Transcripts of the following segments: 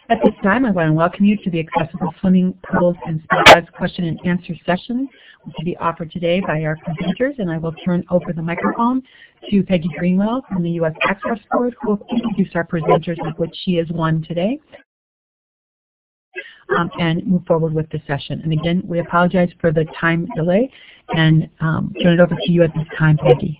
At this time, I want to welcome you to the Accessible Swimming Pools and Spas question and answer session, which will be offered today by our presenters, and I will turn over the microphone to Peggy Greenwell from the U.S. Access Board, who will introduce our presenters, of which she is one today, and move forward with the session. And again, we apologize for the time delay, and turn it over to you at this time, Peggy.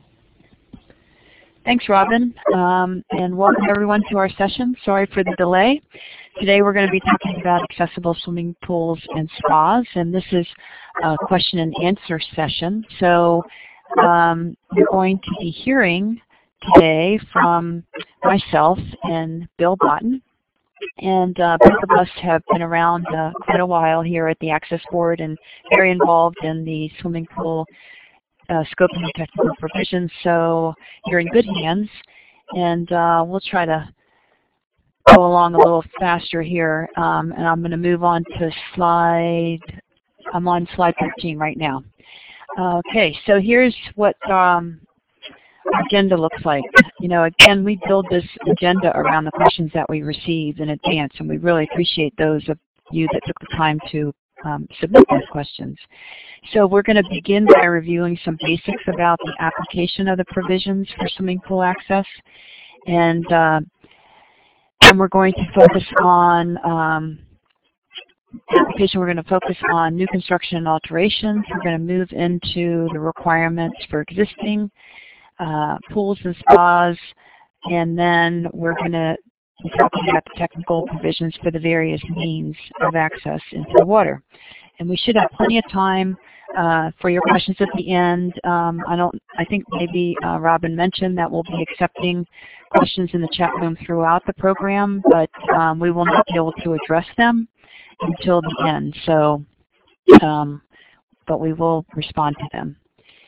Thanks, Robin, and welcome everyone to our session. Sorry for the delay. Today we're going to be talking about accessible swimming pools and spas, and this is a question and answer session. So you're going to be hearing today from myself and Bill Botten, and both of us have been around quite a while here at the Access Board and very involved in the swimming pool scoping and technical provisions, so you're in good hands, and we'll try to go along a little faster here, and I'm going to move on to I'm on slide 13 right now. Okay, so here's what our agenda looks like. You know, again, we build this agenda around the questions that we received in advance, and we really appreciate those of you that took the time to submit those questions. So we're going to begin by reviewing some basics about the application of the provisions for swimming pool access, and we're going to focus on application. We're going to focus on new construction and alterations. We're going to move into the requirements for existing pools and spas, and then we're going to be talking about the technical provisions for the various means of access into the water. And we should have plenty of time for your questions at the end. I think maybe Robin mentioned that we'll be accepting questions in the chat room throughout the program, but we will not be able to address them until the end. So, but we will respond to them.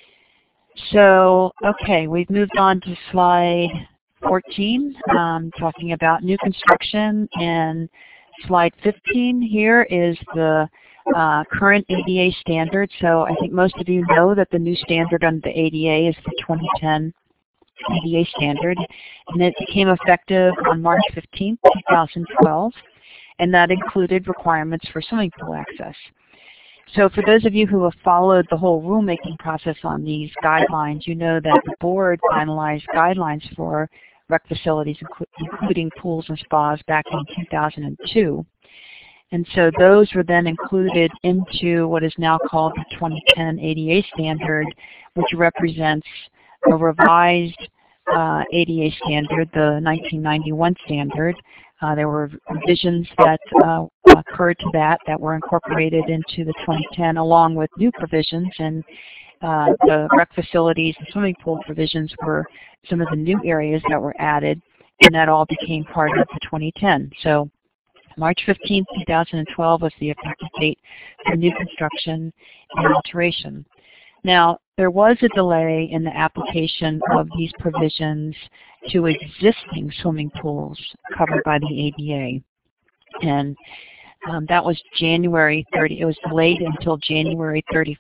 So, okay, we've moved on to slide 14, talking about new construction, and slide 15 here is the current ADA standard. So I think most of you know that the new standard under the ADA is the 2010 ADA standard, and it became effective on March 15, 2012, and that included requirements for swimming pool access. So for those of you who have followed the whole rulemaking process on these guidelines, you know that the board finalized guidelines for rec facilities, including pools and spas, back in 2002. And so those were then included into what is now called the 2010 ADA standard, which represents a revised ADA standard, the 1991 standard. There were revisions that occurred to that were incorporated into the 2010, along with new provisions, and the rec facilities and swimming pool provisions were some of the new areas that were added, and that all became part of the 2010. So March 15, 2012 was the effective date for new construction and alteration. Now, there was a delay in the application of these provisions to existing swimming pools covered by the ADA, and that was January 30. It was delayed until January 31st,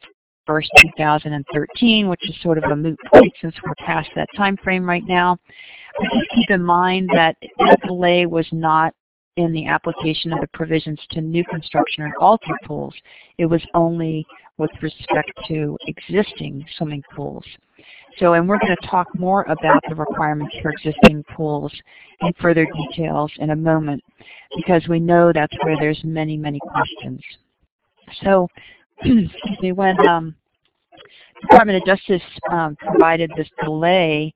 2013, which is sort of a moot point since we're past that time frame right now. But just keep in mind that the delay was not in the application of the provisions to new construction or altered pools. It was only with respect to existing swimming pools. So, and we're going to talk more about the requirements for existing pools in further details in a moment, because we know that's where there's many, many questions. So, excuse me, when the Department of Justice provided this delay,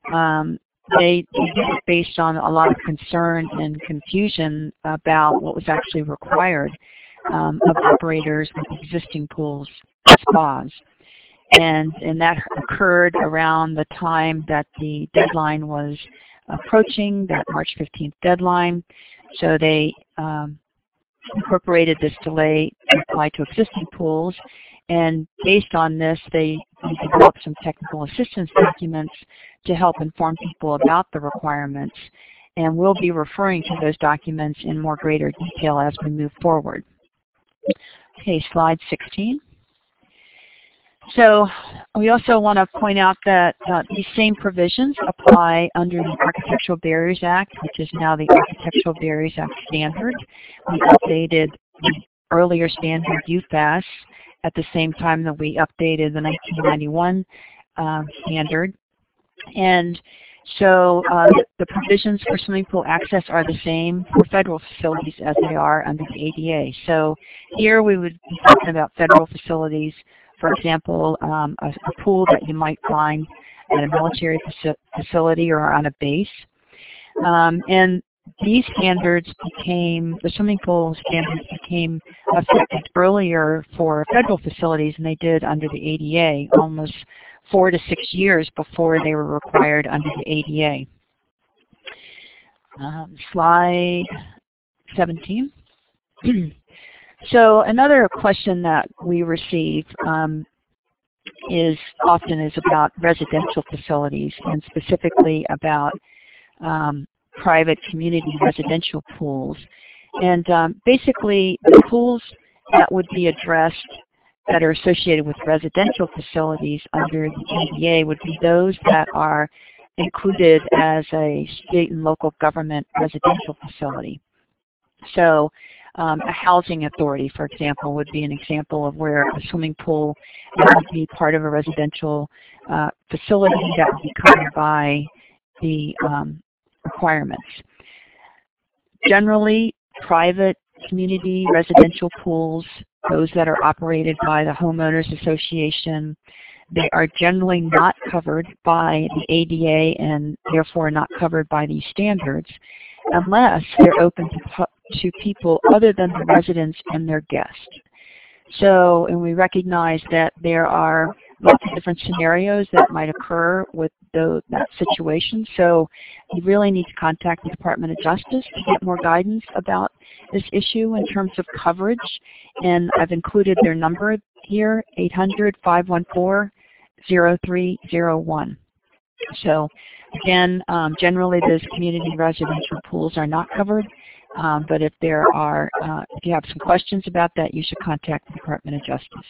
they did it based on a lot of concern and confusion about what was actually required of operators with existing pools and spas. And that occurred around the time that the deadline was approaching, that March 15th deadline. So they incorporated this delay to apply to existing pools, and based on this, they developed some technical assistance documents to help inform people about the requirements, and we'll be referring to those documents in more greater detail as we move forward. Okay, slide 16. So we also want to point out that these same provisions apply under the Architectural Barriers Act, which is now the Architectural Barriers Act standard. We updated the earlier standard, UFAS, at the same time that we updated the 1991 standard. And so the provisions for swimming pool access are the same for federal facilities as they are under the ADA. So here we would be talking about federal facilities, for example, a pool that you might find at a military facility or on a base. And these standards became, the swimming pool standards became effective earlier for federal facilities than they did under the ADA, almost 4 to 6 years before they were required under the ADA. Slide 17. So another question that we receive is about residential facilities, and specifically about private community residential pools. And basically the pools that would be addressed that are associated with residential facilities under the ADA would be those that are included as a state and local government residential facility. So a housing authority, for example, would be an example of where a swimming pool would be part of a residential facility that would be covered by the requirements. Generally, private community residential pools, those that are operated by the homeowners association, they are generally not covered by the ADA and therefore not covered by these standards unless they're open to people other than the residents and their guests. So, and we recognize that there are lots of different scenarios that might occur with that situation. So you really need to contact the Department of Justice to get more guidance about this issue in terms of coverage. And I've included their number here, 800-514-0301. So again, generally those community residential pools are not covered. But if you have some questions about that, you should contact the Department of Justice.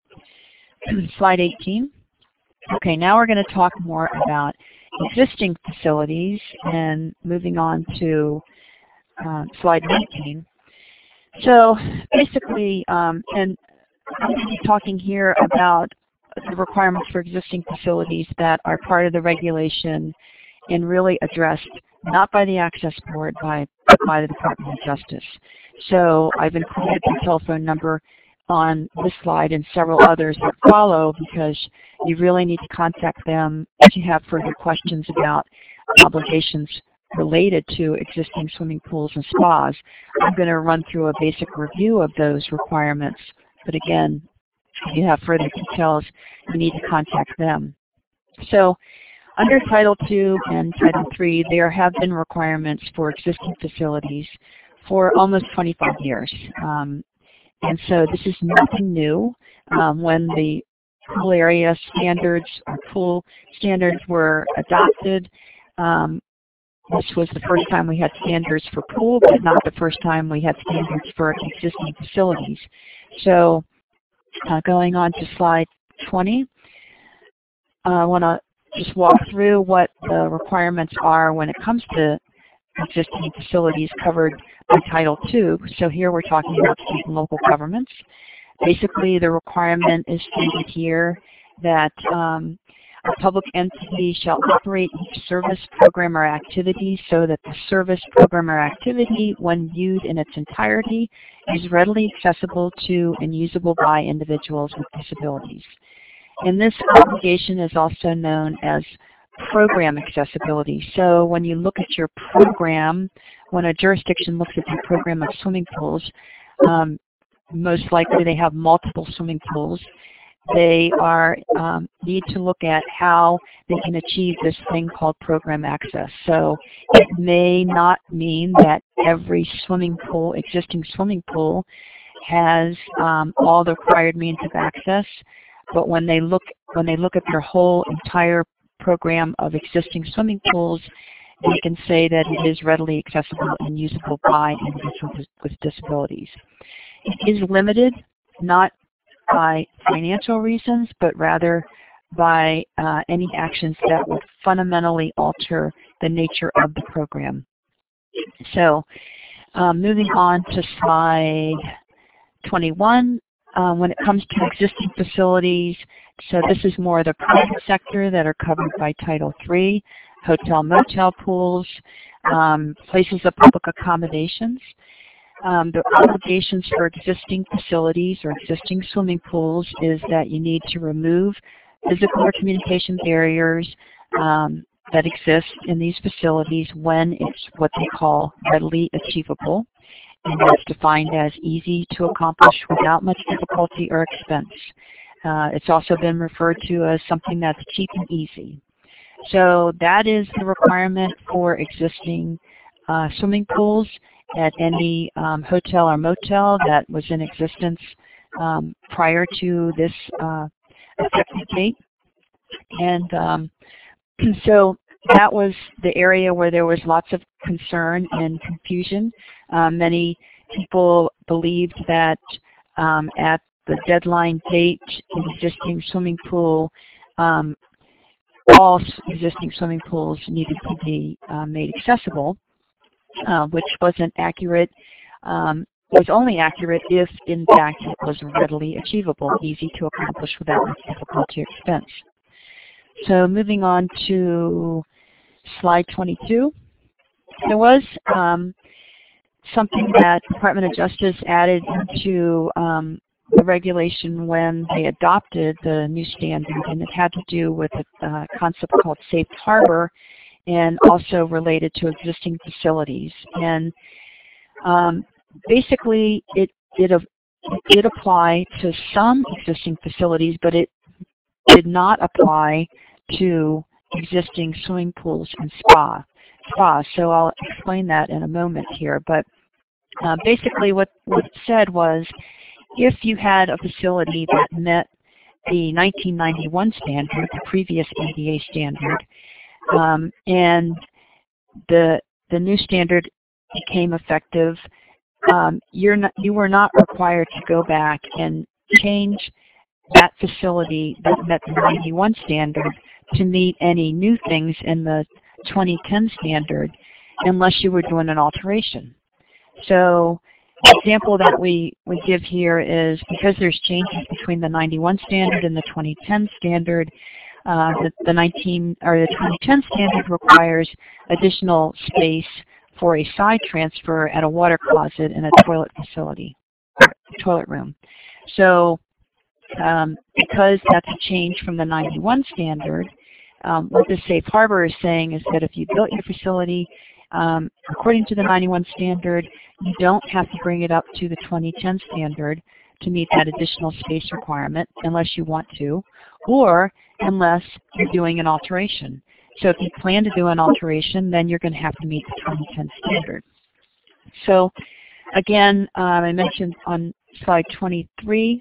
Slide 18. Okay, now we're going to talk more about existing facilities, and moving on to slide 19. So basically, and I'm going to be talking here about the requirements for existing facilities that are part of the regulation and really addressed not by the Access Board, but by the Department of Justice. So I've included the telephone number on this slide and several others that follow, because you really need to contact them if you have further questions about obligations related to existing swimming pools and spas. I'm going to run through a basic review of those requirements, but again, if you have further details, you need to contact them. So under Title II and Title III, there have been requirements for existing facilities for almost 25 years. And so this is nothing new. When the pool area standards or pool standards were adopted, this was the first time we had standards for pool, but not the first time we had standards for existing facilities. So going on to slide 20, I want to just walk through what the requirements are when it comes to existing facilities covered by Title II. So here we're talking about state and local governments. Basically, the requirement is stated here that a public entity shall operate each service, program, or activity so that the service, program, or activity, when viewed in its entirety, is readily accessible to and usable by individuals with disabilities. And this obligation is also known as program accessibility. So when you look at your program, when a jurisdiction looks at your program of swimming pools, most likely they have multiple swimming pools. They need to look at how they can achieve this thing called program access. So it may not mean that every swimming pool, existing swimming pool, has all the required means of access. But when they look at their whole entire program of existing swimming pools, they can say that it is readily accessible and usable by individuals with disabilities. It is limited, not by financial reasons, but rather by any actions that would fundamentally alter the nature of the program. So moving on to slide 21, when it comes to existing facilities, so this is more the private sector that are covered by Title III, hotel, motel pools, places of public accommodations. The obligations for existing facilities or existing swimming pools is that you need to remove physical or communication barriers that exist in these facilities when it's what they call readily achievable, and that's defined as easy to accomplish without much difficulty or expense. It's also been referred to as something that's cheap and easy. So that is the requirement for existing swimming pools at any hotel or motel that was in existence prior to this effective date. And so that was the area where there was lots of concern and confusion. Many people believed that at the deadline date, an existing swimming pool, all existing swimming pools needed to be made accessible, which wasn't accurate. Was only accurate if, in fact, it was readily achievable, easy to accomplish without much difficulty or expense. So moving on to slide 22, there was something that the Department of Justice added into the regulation when they adopted the new standard, and it had to do with a concept called safe harbor and also related to existing facilities. And basically, it did apply to some existing facilities, but it did not apply to existing swimming pools and spas. So I'll explain that in a moment here. But basically what it said was, if you had a facility that met the 1991 standard, the previous ADA standard, and the new standard became effective, you were not required to go back and change that facility that met the 91 standard to meet any new things in the 2010 standard unless you were doing an alteration. So the example that we give here is, because there's changes between the 91 standard and the 2010 standard, the 2010 standard requires additional space for a side transfer at a water closet in a toilet facility, toilet room. So because that's a change from the 91 standard, what the safe harbor is saying is that if you built your facility according to the 91 standard, you don't have to bring it up to the 2010 standard to meet that additional space requirement unless you want to, or unless you're doing an alteration. So if you plan to do an alteration, then you're going to have to meet the 2010 standard. So again, I mentioned on slide 23,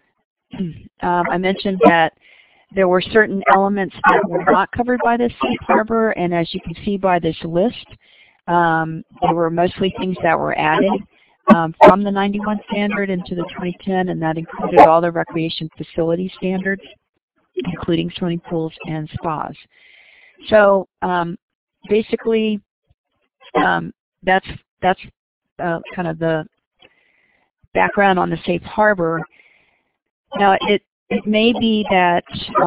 I mentioned that there were certain elements that were not covered by this safe harbor, and as you can see by this list, there were mostly things that were added from the 91 standard into the 2010, and that included all the recreation facility standards, including swimming pools and spas. So basically, that's kind of the background on the safe harbor. Now, it may be that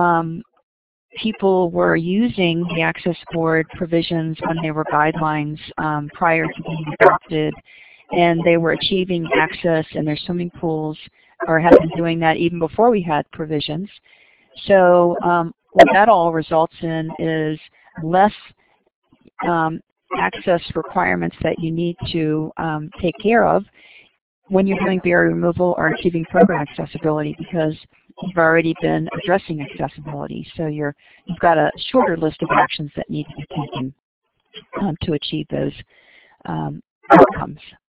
people were using the Access Board provisions when they were guidelines prior to being adopted, and they were achieving access in their swimming pools, or had been doing that even before we had provisions. So what that all results in is less access requirements that you need to take care of when you're doing barrier removal or achieving program accessibility, because you've already been addressing accessibility. So you've got a shorter list of actions that need to be taken to achieve those outcomes.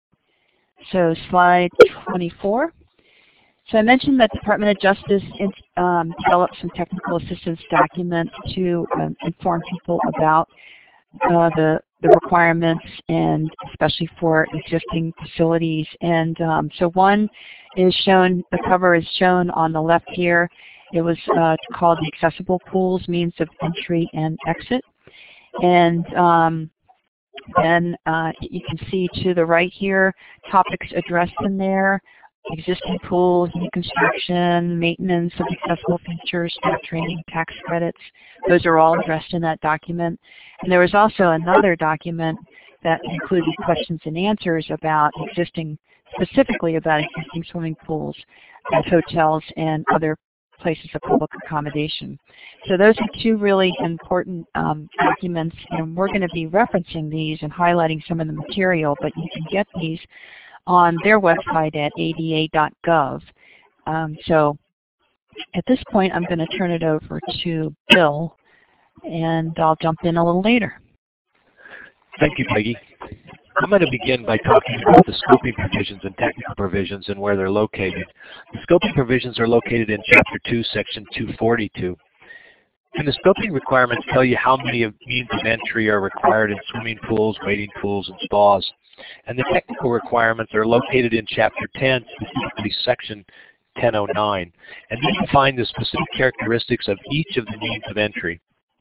So slide 24. So I mentioned that the Department of Justice developed some technical assistance documents to inform people about the requirements, and especially for existing facilities. And so one is shown, the cover is shown on the left here. It was called the Accessible Pools Means of Entry and Exit. And then you can see to the right here, topics addressed in there: existing pools, new construction, maintenance of accessible features, staff training, tax credits. Those are all addressed in that document. And there was also another document that included questions and answers about specifically about existing swimming pools at hotels and other places of public accommodation. So those are two really important documents, and we're going to be referencing these and highlighting some of the material, but you can get these on their website at ada.gov. So at this point, I'm going to turn it over to Bill, and I'll jump in a little later. Thank you, Peggy. I'm going to begin by talking about the scoping provisions and technical provisions and where they're located. The scoping provisions are located in Chapter 2, Section 242. And the scoping requirements tell you how many means of entry are required in swimming pools, wading pools, and spas. And the technical requirements are located in Chapter 10, specifically Section 1009. And these define the specific characteristics of each of the means of entry.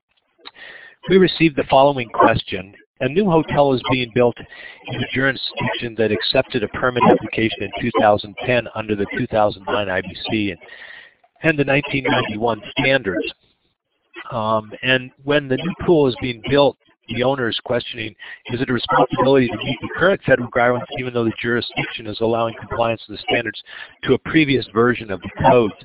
We received the following question. A new hotel is being built in a jurisdiction that accepted a permit application in 2010 under the 2009 IBC and the 1991 standards. And when the new pool is being built, the owner is questioning, is it a responsibility to meet the current federal requirements even though the jurisdiction is allowing compliance with the standards to a previous version of the code?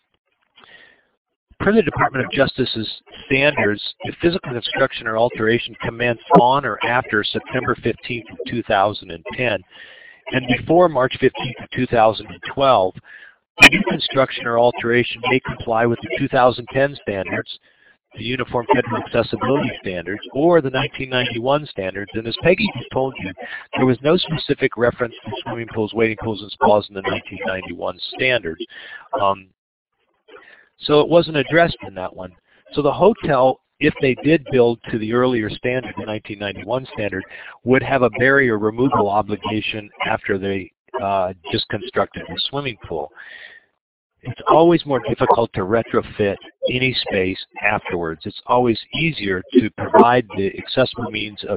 Per the Department of Justice's standards, if physical construction or alteration commenced on or after September 15th of 2010 and before March 15th of 2012, the new construction or alteration may comply with the 2010 standards, the Uniform Federal Accessibility Standards, or the 1991 standards. And as Peggy just told you, there was no specific reference to swimming pools, wading pools, and spas in the 1991 standards. So it wasn't addressed in that one. So the hotel, if they did build to the earlier standard, the 1991 standard, would have a barrier removal obligation after they just constructed the swimming pool. It's always more difficult to retrofit any space afterwards. It's always easier to provide the accessible means of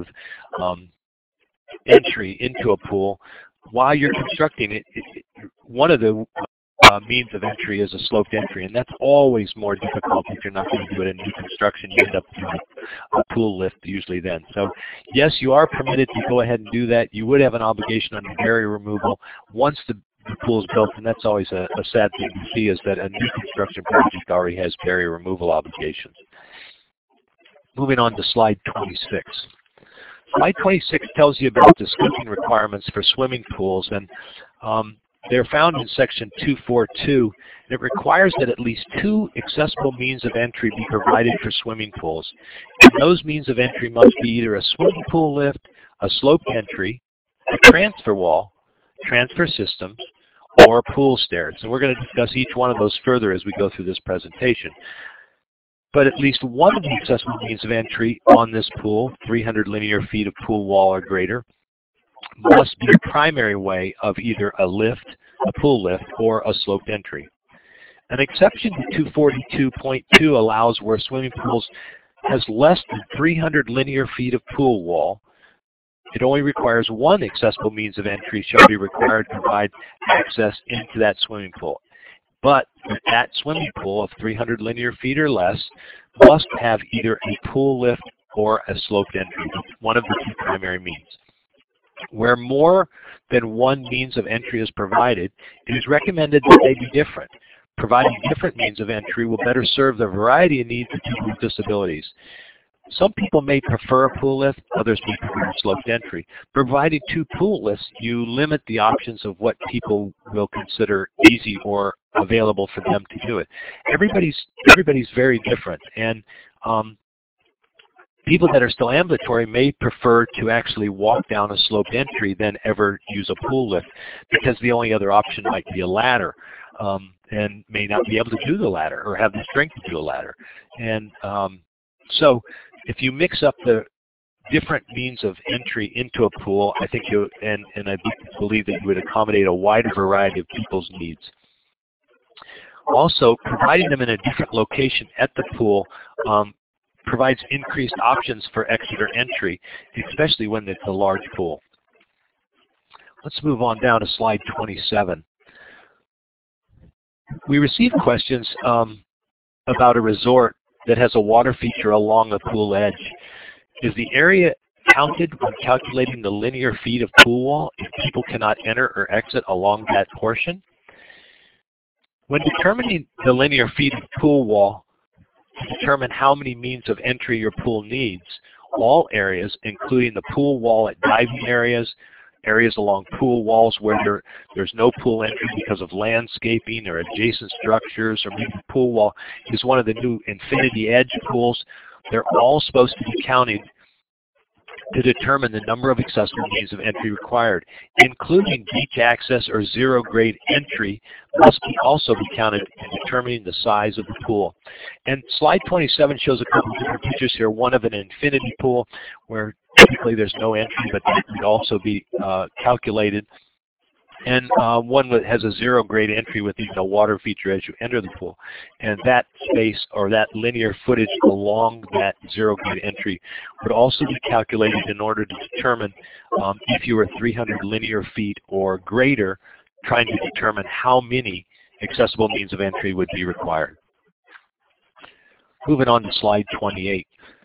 entry into a pool while you're constructing it. One of the means of entry is a sloped entry, and that's always more difficult if you're not going to do it in new construction. You end up doing a pool lift usually then. So yes, you are permitted to go ahead and do that. You would have an obligation under barrier removal once the pool is built, and that's always a sad thing to see, is that a new construction project already has barrier removal obligations. Moving on to slide 26. Slide 26 tells you about the scoping requirements for swimming pools, and they're found in Section 242. And it requires that at least 2 accessible means of entry be provided for swimming pools. And those means of entry must be either a swimming pool lift, a sloped entry, a transfer wall, transfer systems, or pool stairs. And we're going to discuss each one of those further as we go through this presentation. But at least one of the accessible means of entry on this pool, 300 linear feet of pool wall or greater, must be a primary way of either a lift, a pool lift, or a sloped entry. An exception to 242.2 allows where swimming pools has less than 300 linear feet of pool wall. It only requires one accessible means of entry shall be required to provide access into that swimming pool. But that swimming pool of 300 linear feet or less must have either a pool lift or a sloped entry, one of the 2 primary means. Where more than one means of entry is provided, it is recommended that they be different. Providing different means of entry will better serve the variety of needs of people with disabilities. Some people may prefer a pool lift, others may prefer a sloped entry. Providing 2 pool lifts, you limit the options of what people will consider easy or available for them to do it. Everybody's very different, and people that are still ambulatory may prefer to actually walk down a sloped entry than ever use a pool lift, because the only other option might be a ladder, and may not be able to do the ladder or have the strength to do a ladder. And so if you mix up the different means of entry into a pool, I think you and I believe that you would accommodate a wider variety of people's needs. Also, providing them in a different location at the pool provides increased options for exit or entry, especially when it's a large pool. Let's move on down to slide 27. We received questions about a resort that has a water feature along the pool edge. Is the area counted when calculating the linear feet of pool wall if people cannot enter or exit along that portion? When determining the linear feet of pool wall to determine how many means of entry your pool needs, all areas, including the pool wall at diving areas, areas along pool walls where there's no pool entry because of landscaping or adjacent structures, or maybe the pool wall is one of the new Infinity Edge pools, they're all supposed to be counted to determine the number of accessible means of entry required, including beach access or zero-grade entry must also be counted in determining the size of the pool. And slide 27 shows a couple of different pictures here, one of an infinity pool where typically there's no entry, but that could also be calculated, and one that has a zero-grade entry with even a water feature as you enter the pool. And that space or that linear footage along that zero-grade entry would also be calculated in order to determine if you were 300 linear feet or greater, trying to determine how many accessible means of entry would be required. Moving on to slide 28.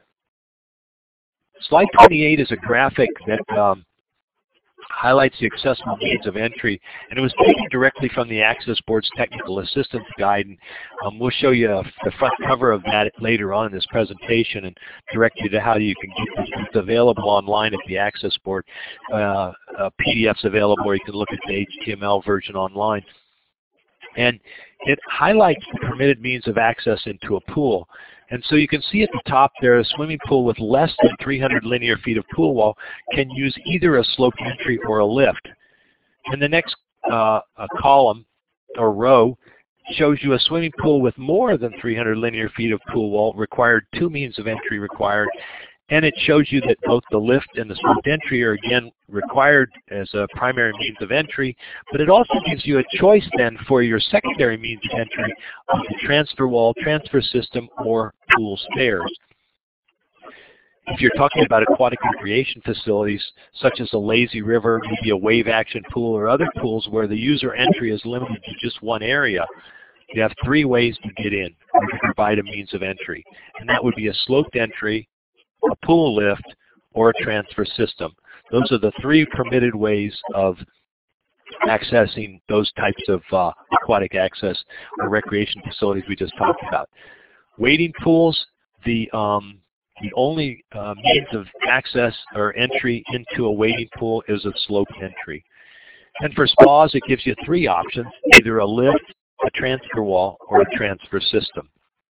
Slide 28 is a graphic that highlights the accessible means of entry, and it was taken directly from the Access Board's Technical Assistance Guide. And we'll show you the front cover of that later on in this presentation and direct you to how you can get this. It's available online at the Access Board. PDF's available, or you can look at the HTML version online. And it highlights the permitted means of access into a pool. And so you can see at the top there, a swimming pool with less than 300 linear feet of pool wall can use either a sloped entry or a lift. And the next column or row shows you a swimming pool with more than 300 linear feet of pool wall required 2 means of entry required. And it shows you that both the lift and the sloped entry are again required as a primary means of entry, but it also gives you a choice then for your secondary means of entry of the transfer wall, transfer system, or pool stairs. If you're talking about aquatic recreation facilities, such as a lazy river, maybe a wave action pool, or other pools where the user entry is limited to just one area, you have 3 ways to get in or to provide a means of entry. And that would be a sloped entry, a pool lift, or a transfer system. Those are the 3 permitted ways of accessing those types of aquatic access or recreation facilities we just talked about. Wading pools, the only means of access or entry into a wading pool is a sloped entry. And for spas, it gives you 3 options, either a lift, a transfer wall, or a transfer system.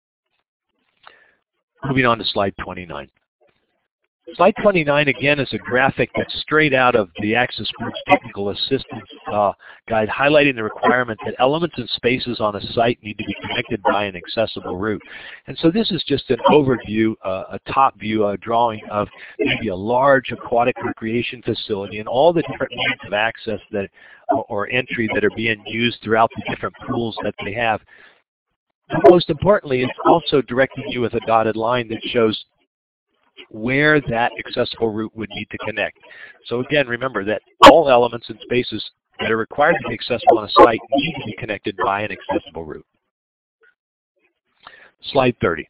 Moving on to slide 29. Slide 29 again is a graphic that's straight out of the Access Board's Technical Assistance Guide, highlighting the requirement that elements and spaces on a site need to be connected by an accessible route. And so this is just an overview, a top view, a drawing of maybe a large aquatic recreation facility and all the different means of access that or entry that are being used throughout the different pools that they have. But most importantly, it's also directing you with a dotted line that shows where that accessible route would need to connect. So again, remember that all elements and spaces that are required to be accessible on a site need to be connected by an accessible route. Slide 30.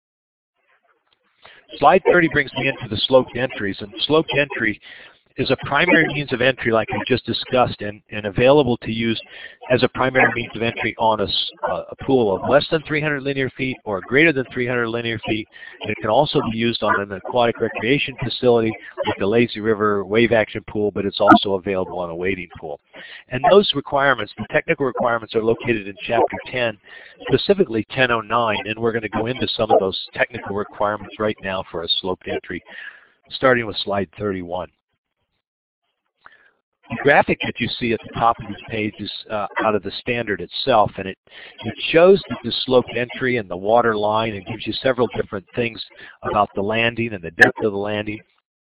Slide 30 brings me into the sloped entries, and sloped entry is a primary means of entry like we just discussed and available to use as a primary means of entry on a pool of less than 300 linear feet or greater than 300 linear feet. And it can also be used on an aquatic recreation facility like a lazy river wave action pool, but it's also available on a wading pool. And those requirements, the technical requirements, are located in Chapter 10, specifically 1009, and we're going to go into some of those technical requirements right now for a sloped entry, starting with slide 31. The graphic that you see at the top of this page is out of the standard itself, and it shows the sloped entry and the water line, and gives you several different things about the landing and the depth of the landing.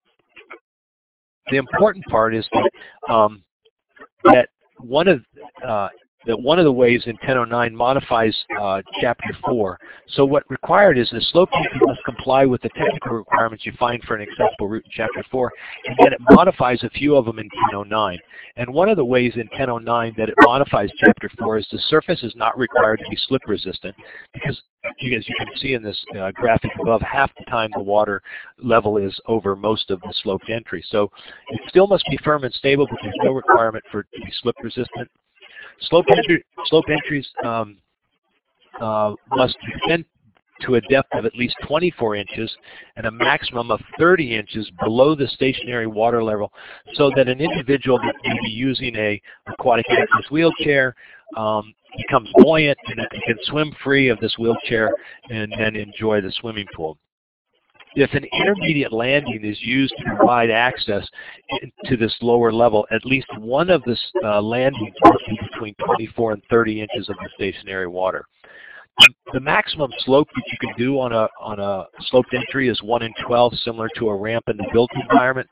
the important part is that one of the ways in 1009 modifies Chapter 4. So what required is the slope entry must comply with the technical requirements you find for an accessible route in Chapter 4, and then it modifies a few of them in 1009. And one of the ways in 1009 that it modifies Chapter 4 is the surface is not required to be slip resistant, because as you can see in this graphic above, half the time the water level is over most of the sloped entry. So it still must be firm and stable, but there's no requirement for it to be slip resistant. Slope entries must extend to a depth of at least 24 inches and a maximum of 30 inches below the stationary water level, so that an individual that may be using a aquatic access wheelchair becomes buoyant and can swim free of this wheelchair and then enjoy the swimming pool. If an intermediate landing is used to provide access to this lower level, at least one of the landings must be between 24 and 30 inches of the stationary water. The maximum slope that you can do on a sloped entry is 1 in 12, similar to a ramp in the built environment.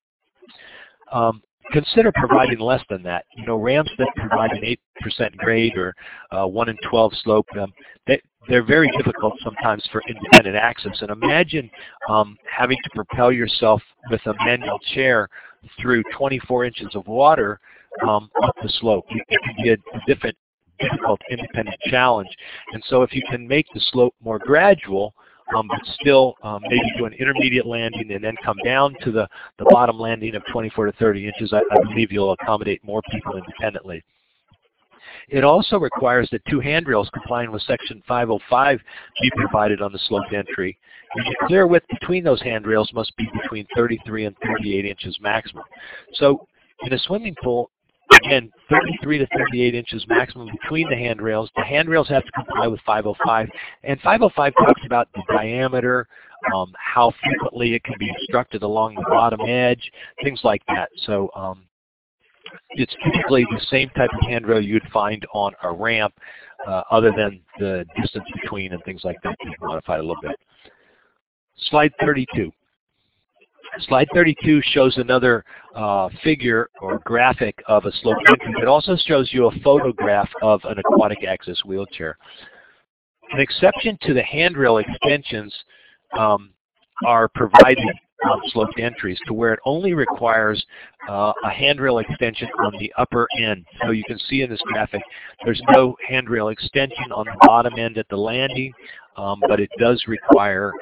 Consider providing less than that. You know, ramps that provide an 8% grade or 1 in 12 slope, they're very difficult sometimes for independent access. And imagine having to propel yourself with a manual chair through 24 inches of water up the slope. It can be a difficult independent challenge. And so if you can make the slope more gradual, but still maybe do an intermediate landing and then come down to the bottom landing of 24 to 30 inches, I believe you'll accommodate more people independently. It also requires that 2 handrails complying with Section 505 be provided on the sloped entry. And the clear width between those handrails must be between 33 and 38 inches maximum. So in a swimming pool, again, 33 to 38 inches maximum between the handrails. The handrails have to comply with 505. And 505 talks about the diameter, how frequently it can be obstructed along the bottom edge, things like that. So it's typically the same type of handrail you'd find on a ramp, other than the distance between and things like that can be modified a little bit. Slide 32. Slide 32 shows another figure or graphic of a sloped entry. It also shows you a photograph of an aquatic access wheelchair. An exception to the handrail extensions are provided on sloped entries, to where it only requires a handrail extension on the upper end. So you can see in this graphic, there's no handrail extension on the bottom end at the landing, but it does require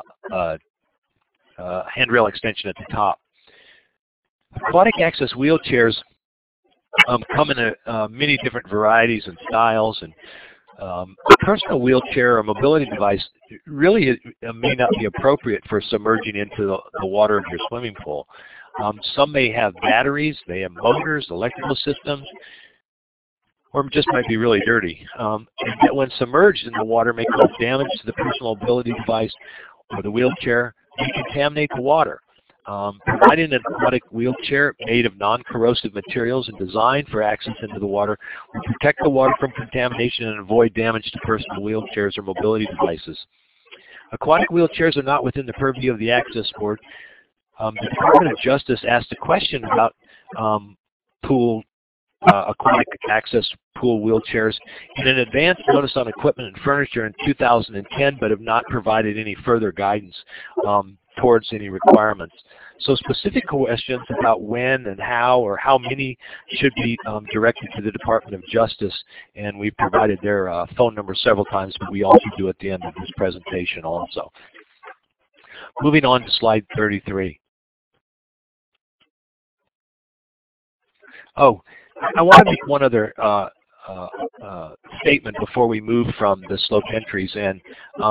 handrail extension at the top. Aquatic access wheelchairs come in many different varieties and styles, and a personal wheelchair or mobility device really may not be appropriate for submerging into the water of your swimming pool. Some may have batteries, they have motors, electrical systems, or just might be really dirty. And that when submerged in the water may cause damage to the personal mobility device or the wheelchair, may contaminate the water. Providing an aquatic wheelchair made of non-corrosive materials and designed for access into the water will protect the water from contamination and avoid damage to personal wheelchairs or mobility devices. Aquatic wheelchairs are not within the purview of the Access Board. The Department of Justice asked a question about aquatic access pool wheelchairs in an advance notice on equipment and furniture in 2010, but have not provided any further guidance towards any requirements. So specific questions about when and how or how many should be directed to the Department of Justice, and we've provided their phone number several times, but we also do at the end of this presentation also. Moving on to slide 33. Oh, I want to make one other statement before we move from the slope entries, and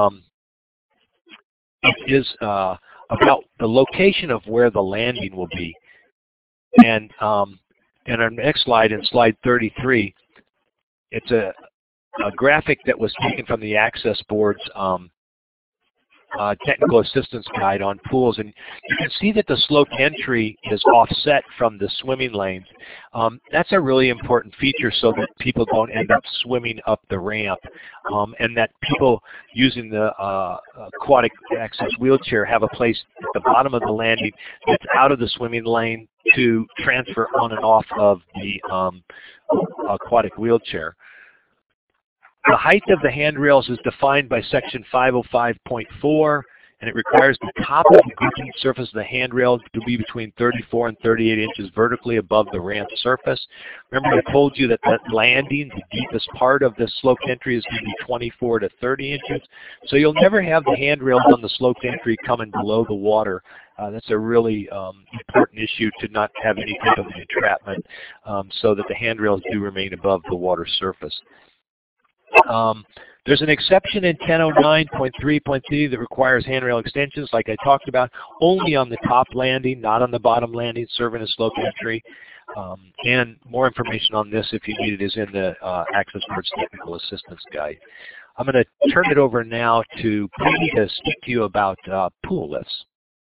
it is about the location of where the landing will be. And in our next slide, in slide 33, it's a graphic that was taken from the Access Board's technical assistance guide on pools, and you can see that the sloped entry is offset from the swimming lanes. That's a really important feature so that people don't end up swimming up the ramp, and that people using the aquatic access wheelchair have a place at the bottom of the landing that's out of the swimming lane to transfer on and off of the aquatic wheelchair. The height of the handrails is defined by section 505.4, and it requires the top of the gripping surface of the handrail to be between 34 and 38 inches vertically above the ramp surface. Remember, I told you that that landing, the deepest part of this sloped entry, is going to be 24 to 30 inches. So you'll never have the handrails on the sloped entry coming below the water. That's a really important issue, to not have any type of entrapment, so that the handrails do remain above the water surface. There's an exception in 1009.3.3 that requires handrail extensions, like I talked about, only on the top landing, not on the bottom landing, serving as sloped entry. And more information on this, if you need it, is in the Access Board's Technical Assistance Guide. I'm going to turn it over now to Peggy to speak to you about pool lifts.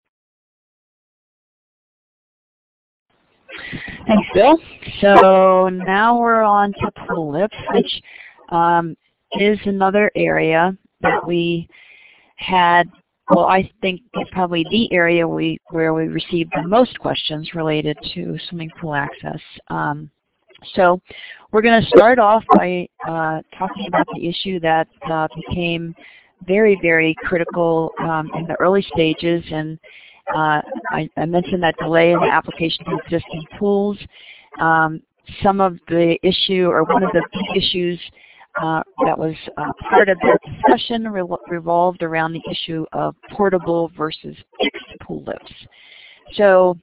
Thanks, Bill. So now we're on to pool lifts, which is another area that we had, well, I think it's probably the area where we received the most questions related to swimming pool access. So we're going to start off by talking about the issue that became very, very critical in the early stages, and I mentioned that delay in the application of existing pools. Some of the issue, or one of the big issues that was part of the discussion, revolved around the issue of portable versus fixed pool lifts. So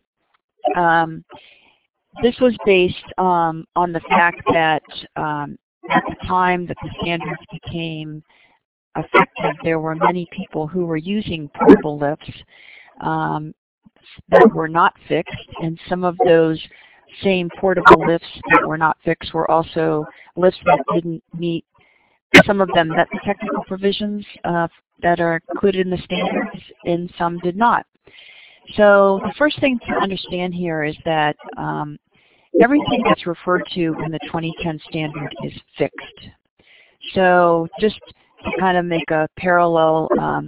this was based on the fact that at the time that the standards became effective, there were many people who were using portable lifts that were not fixed, and some of those same portable lifts that were not fixed were also lifts that didn't meet, some of them met the technical provisions that are included in the standards, and some did not. So the first thing to understand here is that everything that's referred to in the 2010 standard is fixed. So just to kind of make a parallel,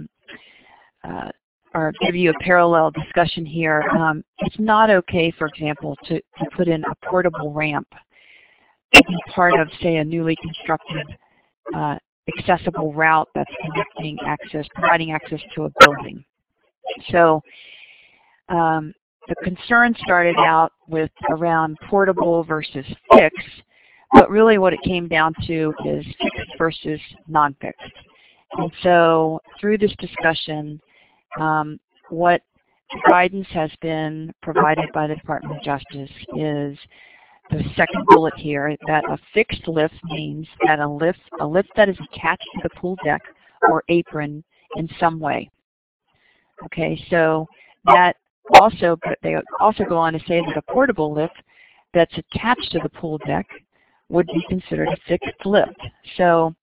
or give you a parallel discussion here, it's not okay, for example, to put in a portable ramp to be part of, say, a newly constructed accessible route that's providing access to a building. So the concern started out with around portable versus fixed, but really what it came down to is fixed versus non-fixed. And so through this discussion, what guidance has been provided by the Department of Justice is the second bullet here, that a fixed lift means that a lift that is attached to the pool deck or apron in some way. Okay, so that also, they also go on to say that a portable lift that's attached to the pool deck would be considered a fixed lift. So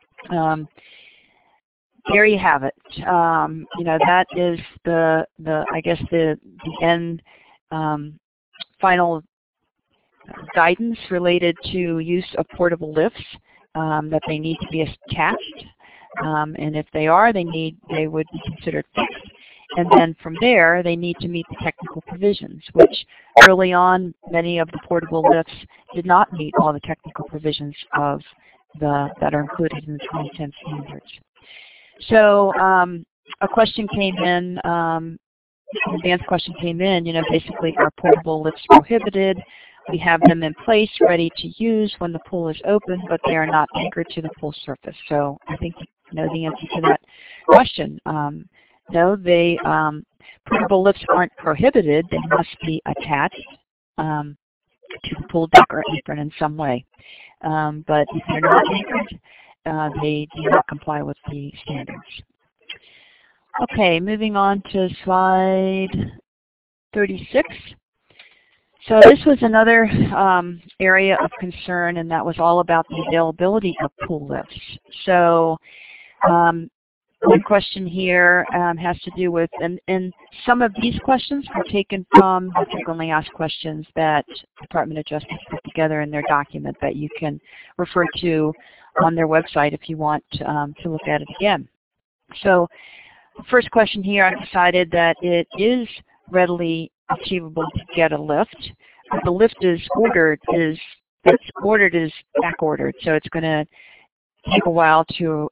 there you have it. You know, that is I guess the end final guidance related to use of portable lifts, that they need to be attached, and if they are, they would be considered fixed. And then from there, they need to meet the technical provisions, which early on, many of the portable lifts did not meet all the technical provisions of that are included in the 2010 standards. So a question came in, an advanced question came in, you know, basically, are portable lifts prohibited? We have them in place, ready to use when the pool is open, but they are not anchored to the pool surface. So I think you know the answer to that question. No, portable lifts aren't prohibited. They must be attached to the pool deck or apron in some way. But if they're not anchored, they do not comply with the standards. Okay, moving on to slide 36. So this was another area of concern, and that was all about the availability of pool lifts. So One question here has to do with, and some of these questions were taken from the frequently asked questions that Department of Justice put together in their document that you can refer to on their website if you want to look at it again. So the first question here, I've decided that it is readily achievable to get a lift. But the lift is ordered is back ordered, so it's going to take a while to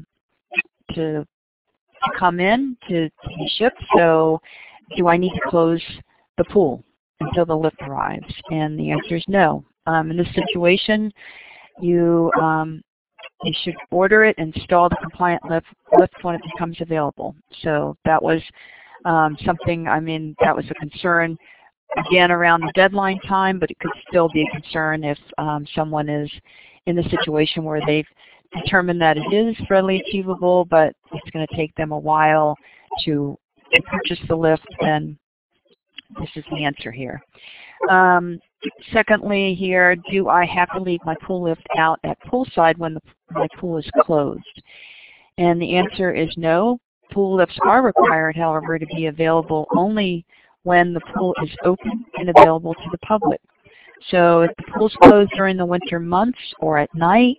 come in, to be shipped. So do I need to close the pool until the lift arrives? And the answer is no. In this situation, you should order it, install the compliant lift when it becomes available. So that was something, that was a concern, again, around the deadline time, but it could still be a concern if someone is in the situation where they've determined that it is readily achievable, but it's going to take them a while to purchase the lift, then this is the answer here. Secondly here, do I have to leave my pool lift out at poolside when my pool is closed? And the answer is no. Pool lifts are required, however, to be available only when the pool is open and available to the public. So if the pool is closed during the winter months or at night,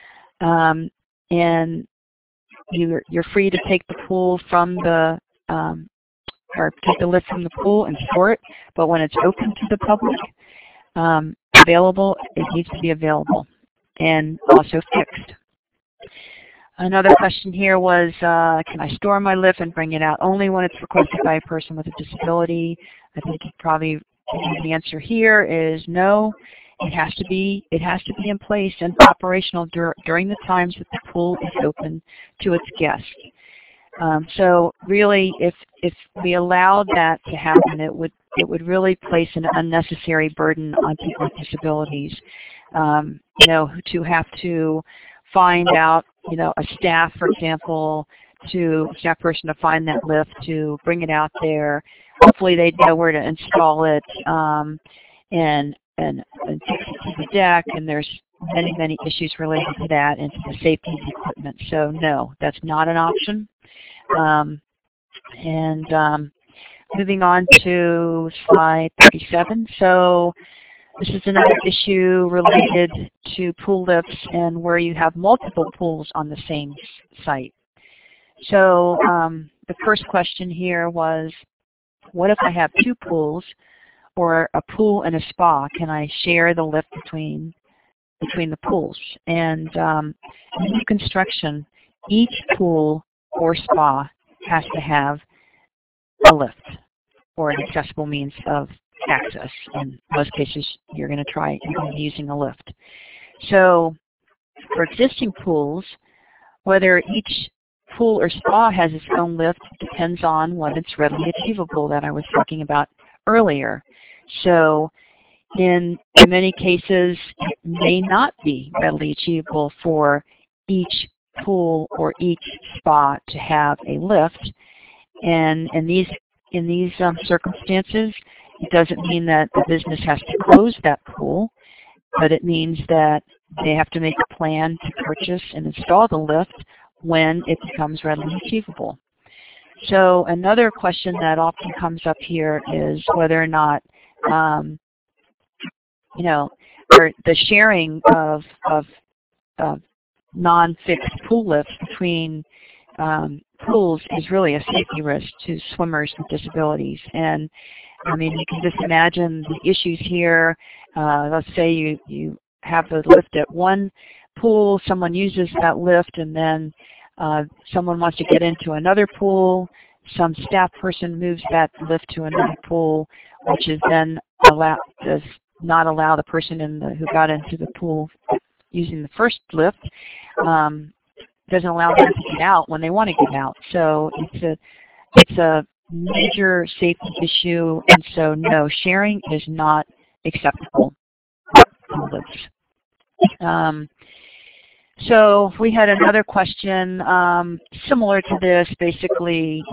and you're free to take the pool from the or take the lift from the pool and store it, but when it's open to the public, available, it needs to be available and also fixed. Another question here was, can I store my lift and bring it out only when it's requested by a person with a disability? I think probably the answer here is no. It has to be in place and operational during the times that the pool is open to its guests. So really, if we allowed that to happen, it would really place an unnecessary burden on people with disabilities. To have to find out, a staff, for example, a staff person to find that lift, to bring it out there. Hopefully they'd know where to install it and take it to the deck, and there's many issues related to that and to the safety of the equipment. So no, that's not an option. Moving on to slide 37. So this is another issue related to pool lifts and where you have multiple pools on the same site. So the first question here was, what if I have two pools or a pool and a spa? Can I share the lift between the pools? And in new construction, each pool or spa has to have a lift or an accessible means of access. In most cases, you're going to try using a lift. So for existing pools, whether each pool or spa has its own lift depends on when it's readily achievable that I was talking about earlier. So in many cases, it may not be readily achievable for each pool or each spa to have a lift. And in these circumstances, it doesn't mean that the business has to close that pool, but it means that they have to make a plan to purchase and install the lift when it becomes readily achievable. So another question that often comes up here is whether or not, or the sharing of non-fixed pool lifts between pools is really a safety risk to swimmers with disabilities. And you can just imagine the issues here. Let's say you have the lift at one pool, someone uses that lift, and then someone wants to get into another pool. Some staff person moves that lift to another pool, which is then does not allow the person who got into the pool using the first lift, doesn't allow them to get out when they want to get out. So it's a major safety issue, and so no, sharing is not acceptable. So we had another question similar to this. Basically,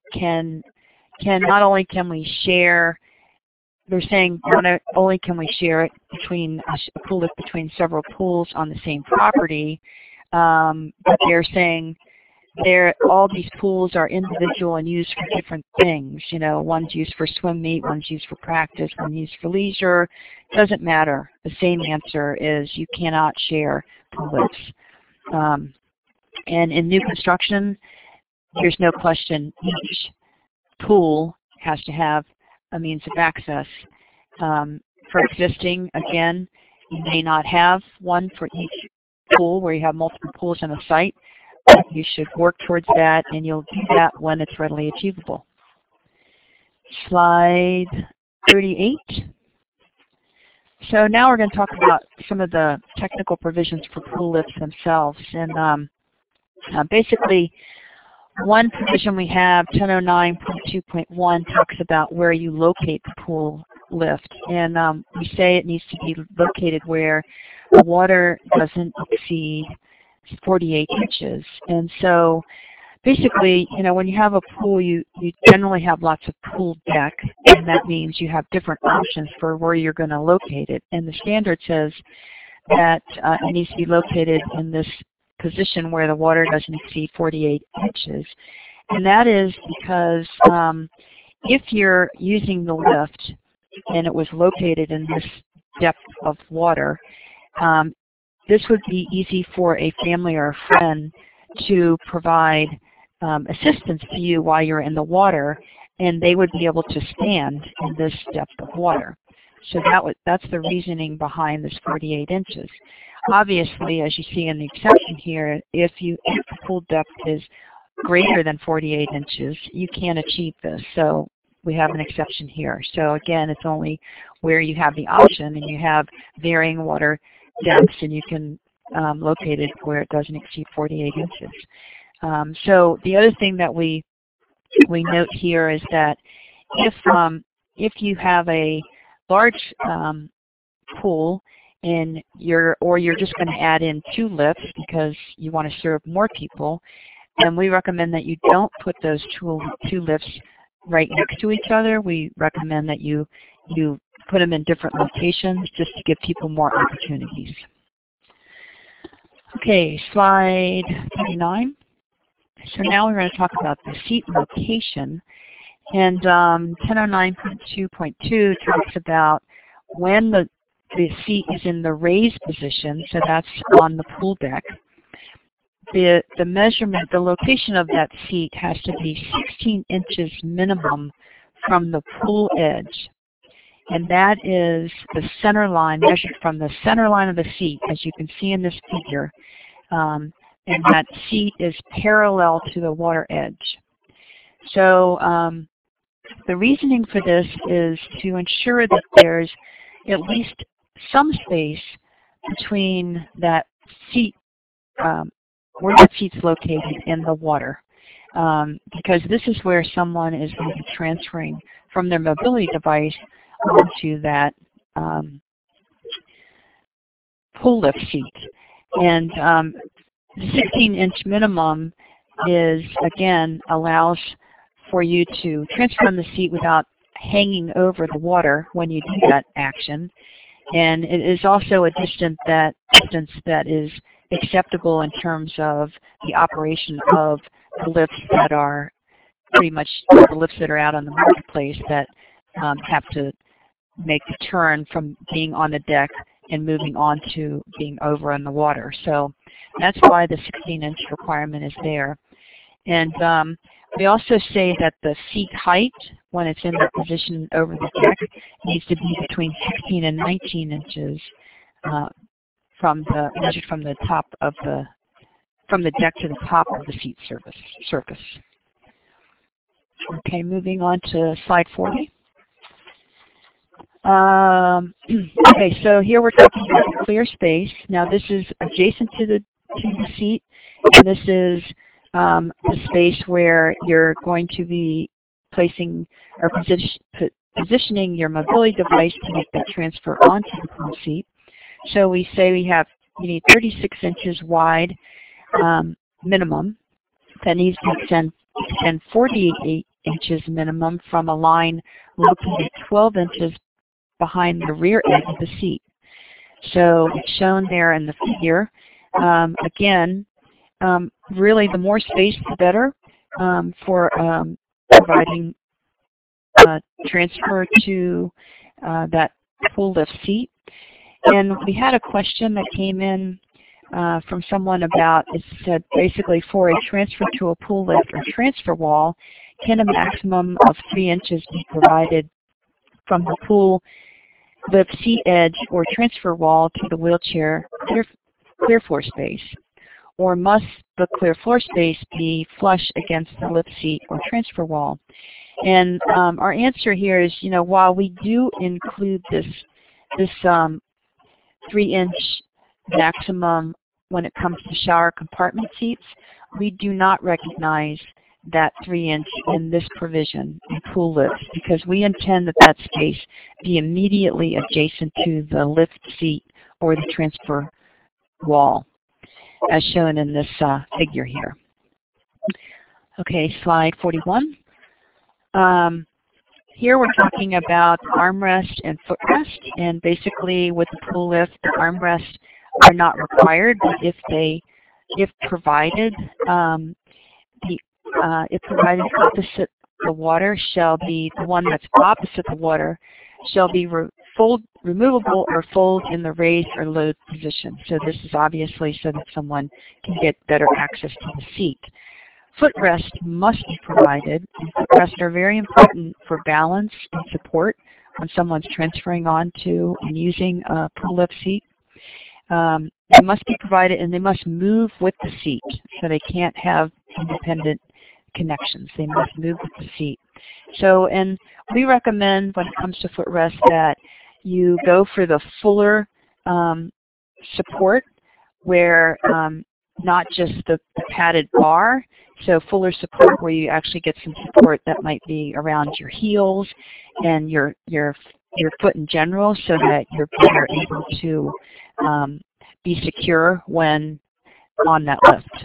not only can we share, they're saying not only can we share it between a pool lift between several pools on the same property, but they're saying all these pools are individual and used for different things. You know, one's used for swim meet, one's used for practice, one's used for leisure. Doesn't matter. The same answer is you cannot share pool lifts. And in new construction, there's no question each pool has to have a means of access. For existing, again, you may not have one for each pool where you have multiple pools on a site. You should work towards that, and you'll do that when it's readily achievable. Slide 38. So now we're going to talk about some of the technical provisions for pool lifts themselves. And basically, one provision we have, 1009.2.1, talks about where you locate the pool lift. And we say it needs to be located where the water doesn't exceed 48 inches. And so basically, you know, when you have a pool, you generally have lots of pool deck, and that means you have different options for where you're going to locate it. And the standard says that it needs to be located in this position where the water doesn't exceed 48 inches. And that is because if you're using the lift and it was located in this depth of water, this would be easy for a family or a friend to provide assistance to you while you're in the water, and they would be able to stand in this depth of water. So that's the reasoning behind this 48 inches. Obviously, as you see in the exception here, if the pool depth is greater than 48 inches, you can't achieve this. So we have an exception here. So again, it's only where you have the option and you have varying water depths, and you can locate it where it doesn't exceed 48 inches. So the other thing that we note here is that if you have a large pool and you're just going to add in 2 lifts because you want to serve more people, then we recommend that you don't put those two lifts right next to each other. We recommend that you put them in different locations just to give people more opportunities. Okay, slide 39. So now we're going to talk about the seat location. And 1009.2.2 talks about when the seat is in the raised position, so that's on the pool deck. The measurement, the location of that seat has to be 16 inches minimum from the pool edge. And that is the center line, measured from the center line of the seat, as you can see in this figure. And that seat is parallel to the water edge. So the reasoning for this is to ensure that there's at least some space between that seat, where that seat's located in the water. Because this is where someone is going to be transferring from their mobility device onto that pool lift seat. And the 16-inch minimum is, again, allows for you to transfer on the seat without hanging over the water when you do that action. And it is also a distance that is acceptable in terms of the operation of the lifts that are pretty much the lifts that are out on the marketplace that have to make the turn from being on the deck and moving on to being over in the water. So that's why the 16-inch requirement is there. And we also say that the seat height, when it's in that position over the deck, needs to be between 16 and 19 inches measured from the top of from the deck to the top of the seat surface. Okay, moving on to slide 40. Okay, so here we're talking about a clear space. Now this is adjacent to the seat, and this is the space where you're going to be placing or positioning your mobility device to make that transfer onto the pool seat. So we say you need 36 inches wide minimum. That needs to extend 48 inches minimum from a line located 12 inches behind the rear edge of the seat. So it's shown there in the figure. Again, really, the more space, the better for providing transfer to that pool lift seat. And we had a question that came in from someone about, it said basically for a transfer to a pool lift or transfer wall, can a maximum of 3 inches be provided from the pool lift seat edge or transfer wall to the wheelchair clear floor space? Or must the clear floor space be flush against the lift seat or transfer wall? And our answer here is, while we do include this 3-inch maximum when it comes to shower compartment seats, we do not recognize that 3-inch in this provision in pool lifts, because we intend that that space be immediately adjacent to the lift seat or the transfer wall, as shown in this figure here. Okay, slide 41. Here we're talking about armrest and footrest, and basically with the pool lift, the armrests are not required, but if provided, if provided opposite the water, shall be the one that's opposite the water shall be removable or fold in the raised or load position. So this is obviously so that someone can get better access to the seat. Footrest must be provided. Footrests are very important for balance and support when someone's transferring onto and using a pool lift seat. They must be provided, and they must move with the seat, so they can't have independent connections. They must move with the seat. So, and we recommend when it comes to footrest that you go for the fuller support, where not just the padded bar, so fuller support where you actually get some support that might be around your heels and your foot in general, so that you're better able to be secure when on that lift.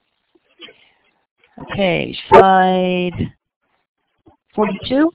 Okay, slide 42.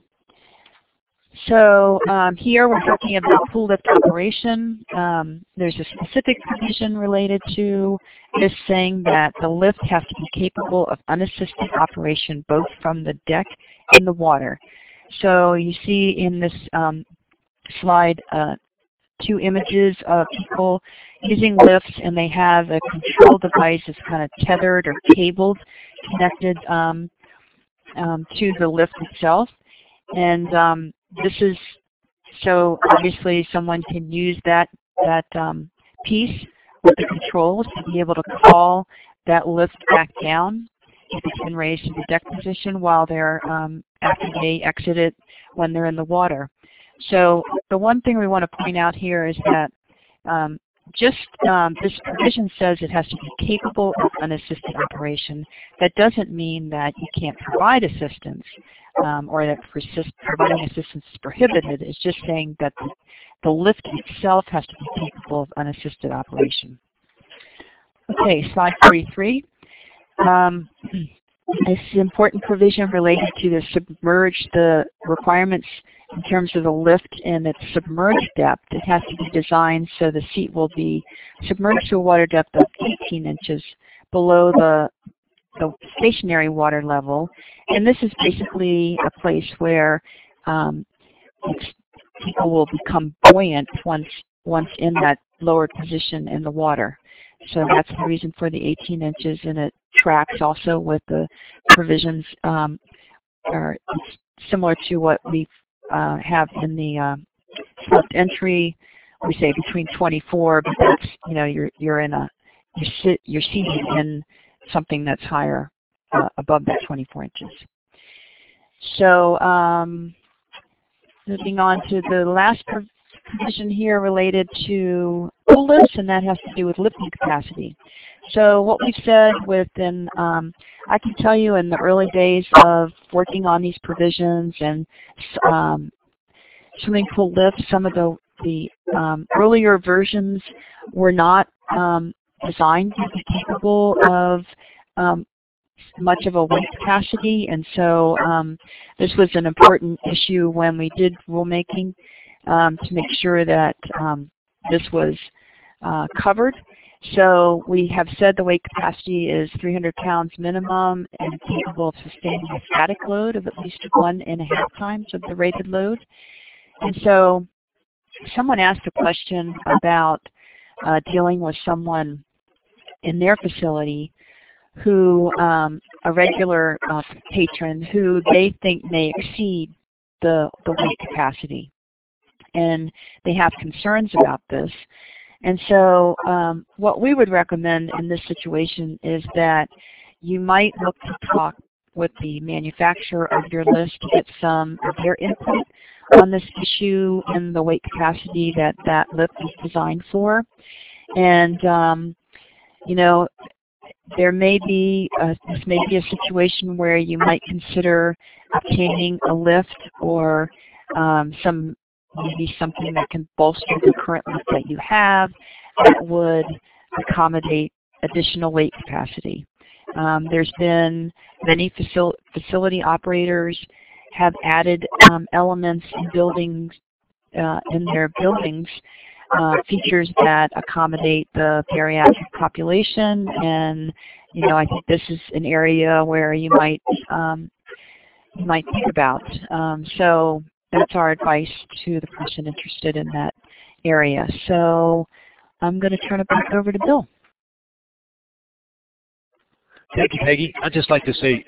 So here we're talking about pool lift operation. There's a specific provision related to this, saying that the lift has to be capable of unassisted operation both from the deck and the water. So you see in this slide 2 images of people using lifts, and they have a control device that's kind of tethered or cabled, connected to the lift itself. And this is, so obviously someone can use that piece with the controls to be able to call that lift back down if it's been raised to the deck position while they're, after they exit it when they're in the water. So the one thing we want to point out here is that this provision says it has to be capable of unassisted operation. That doesn't mean that you can't provide assistance or that providing assistance is prohibited. It's just saying that the lift itself has to be capable of unassisted operation. Okay, slide 43. This important provision related to the requirements in terms of the lift and its submerged depth. It has to be designed so the seat will be submerged to a water depth of 18 inches below the stationary water level. And this is basically a place where people will become buoyant once in that lower position in the water. So that's the reason for the 18 inches, and it tracks also with the provisions, or it's similar to what we have in the sloped entry. We say between 24, but that's, you're seated in something that's higher, above that 24 inches. So moving on to the last provision here related to pool lifts, and that has to do with lifting capacity. So what we've said within, I can tell you in the early days of working on these provisions and swimming pool lifts, some of the earlier versions were not designed to be capable of much of a weight capacity, and so this was an important issue when we did rulemaking to make sure that this was covered. So we have said the weight capacity is 300 pounds minimum and capable of sustaining a static load of at least 1.5 times of the rated load. And so someone asked a question about dealing with someone in their facility who, a regular patron who they think may exceed the weight capacity. And they have concerns about this. And so what we would recommend in this situation is that you might look to talk with the manufacturer of your list to get some of their input on this issue and the weight capacity that that lift is designed for. And, you know, there may be this may be a situation where you might consider obtaining a lift or maybe something that can bolster the current lift that you have that would accommodate additional weight capacity. There's been many facility operators have added elements in buildings in their buildings, features that accommodate the bariatric population, and you know, I think this is an area where you might think about. So that's our advice to the person interested in that area. So I'm going to turn it back over to Bill. Thank you, Peggy. I'd just like to say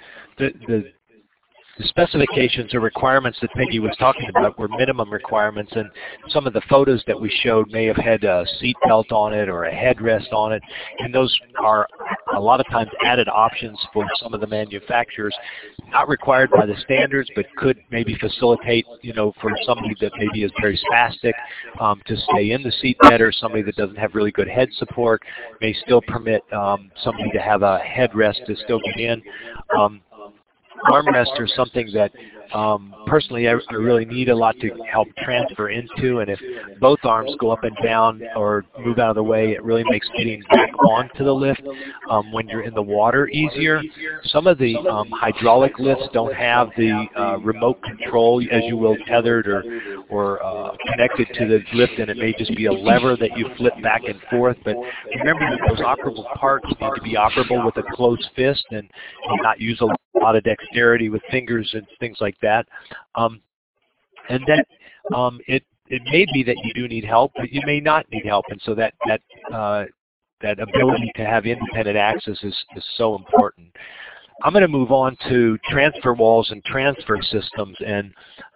the specifications or requirements that Peggy was talking about were minimum requirements, and some of the photos that we showed may have had a seat belt on it or a headrest on it, and those are a lot of times added options for some of the manufacturers, not required by the standards, but could maybe facilitate, you know, for somebody that maybe is very spastic to stay in the seat better. Somebody that doesn't have really good head support may still permit somebody to have a headrest to still get in. Armrest are something that personally I really need a lot to help transfer into, and if both arms go up and down or move out of the way, it really makes getting back onto the lift when you're in the water easier. Some of the hydraulic lifts don't have the remote control, as you will, tethered or connected to the lift, and it may just be a lever that you flip back and forth. But remember that those operable parts need to be operable with a closed fist and not use a lot of dexterity with fingers and things like that. And then it may be that you do need help, but you may not need help, and so that ability to have independent access is so important. I'm going to move on to transfer walls and transfer systems, and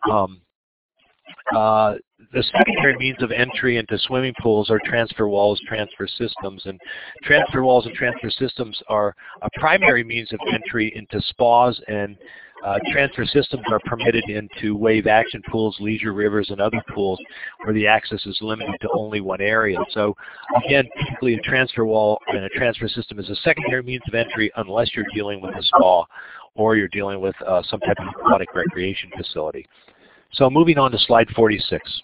the secondary means of entry into swimming pools are transfer walls, transfer systems, and transfer walls and transfer systems are a primary means of entry into spas, and transfer systems are permitted into wave action pools, leisure rivers, and other pools where the access is limited to only one area. So again, typically a transfer wall and a transfer system is a secondary means of entry unless you're dealing with a spa or you're dealing with some type of aquatic recreation facility. So moving on to slide 46.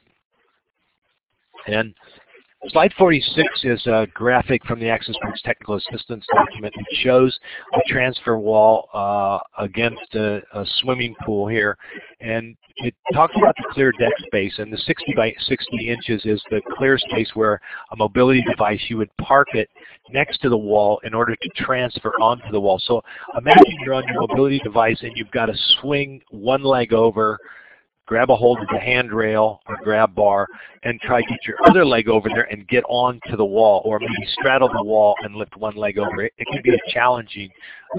And slide 46 is a graphic from the Access Points Technical Assistance document that shows a transfer wall against a swimming pool here. And it talks about the clear deck space, and the 60 by 60 inches is the clear space where a mobility device, you would park it next to the wall in order to transfer onto the wall. So imagine you're on your mobility device and you've got to swing one leg over, grab a hold of the handrail or grab bar, and try to get your other leg over there and get onto the wall, or maybe straddle the wall and lift one leg over. It can be a challenging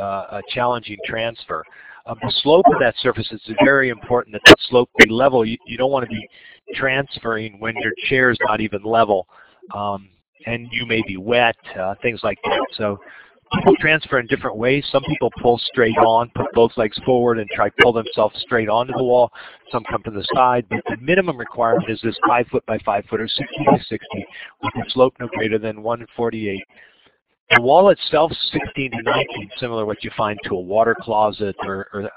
transfer. The slope of that surface is very important that that slope be level. You don't want to be transferring when your chair is not even level, and you may be wet, things like that. So people transfer in different ways. Some people pull straight on, put both legs forward and try to pull themselves straight onto the wall. Some come from the side, but the minimum requirement is this 5 foot by 5 foot or 60 by 60 with a slope no greater than 148. The wall itself, 16 to 19, similar to what you find to a water closet or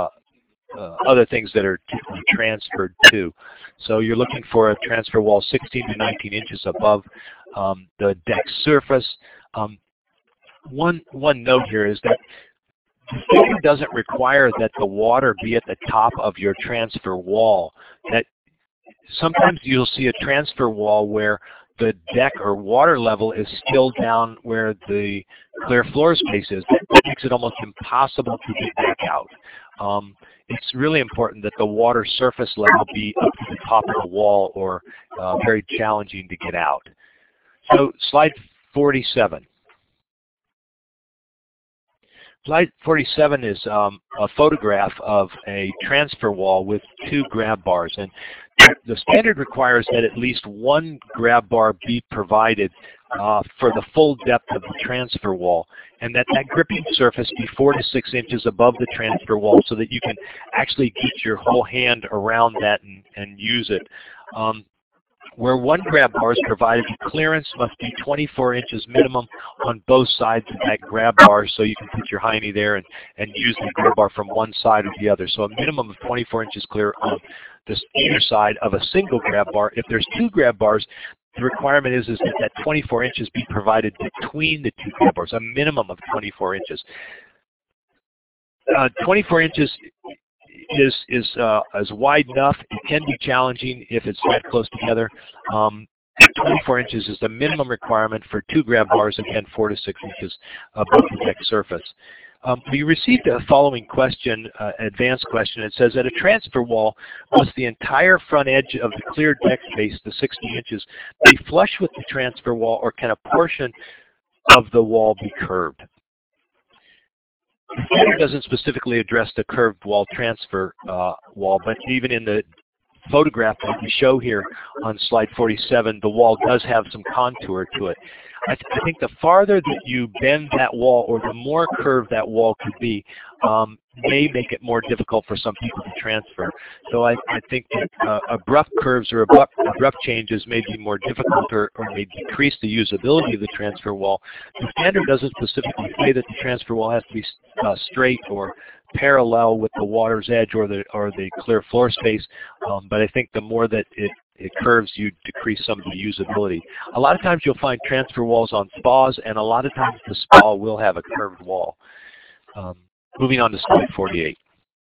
other things that are typically transferred to. So you're looking for a transfer wall 16 to 19 inches above the deck surface. One note here is that the standard doesn't require that the water be at the top of your transfer wall. That sometimes you'll see a transfer wall where the deck or water level is still down where the clear floor space is. That makes it almost impossible to get back out. It's really important that the water surface level be up to the top of the wall, or very challenging to get out. So slide 47. Slide 47 is a photograph of a transfer wall with 2 grab bars, and the standard requires that at least 1 grab bar be provided for the full depth of the transfer wall, and that gripping surface be 4 to 6 inches above the transfer wall so that you can actually get your whole hand around that and use it. Where 1 grab bar is provided, the clearance must be 24 inches minimum on both sides of that grab bar, so you can put your hiney there and use the grab bar from one side or the other. So a minimum of 24 inches clear on the either side of a single grab bar. If there's 2 grab bars, the requirement is that 24 inches be provided between the 2 grab bars, a minimum of 24 inches. 24 inches is wide enough. It can be challenging if it's that close together. 24 inches is the minimum requirement for 2 grab bars, again 4 to 6 inches above the deck surface. We received a following question, advanced question. It says, at a transfer wall, must the entire front edge of the clear deck space, the 60 inches, be flush with the transfer wall, or can a portion of the wall be curved? The standard doesn't specifically address the curved wall transfer wall, but even in the photograph that we show here on slide 47, the wall does have some contour to it. I think the farther that you bend that wall, or the more curved that wall could be, may make it more difficult for some people to transfer. So I think that abrupt curves or abrupt changes may be more difficult, or may decrease the usability of the transfer wall. The standard doesn't specifically say that the transfer wall has to be straight or parallel with the water's edge or the clear floor space, but I think the more that it curves, you decrease some of the usability. A lot of times you'll find transfer walls on spas, and a lot of times the spa will have a curved wall. Moving on to slide 48.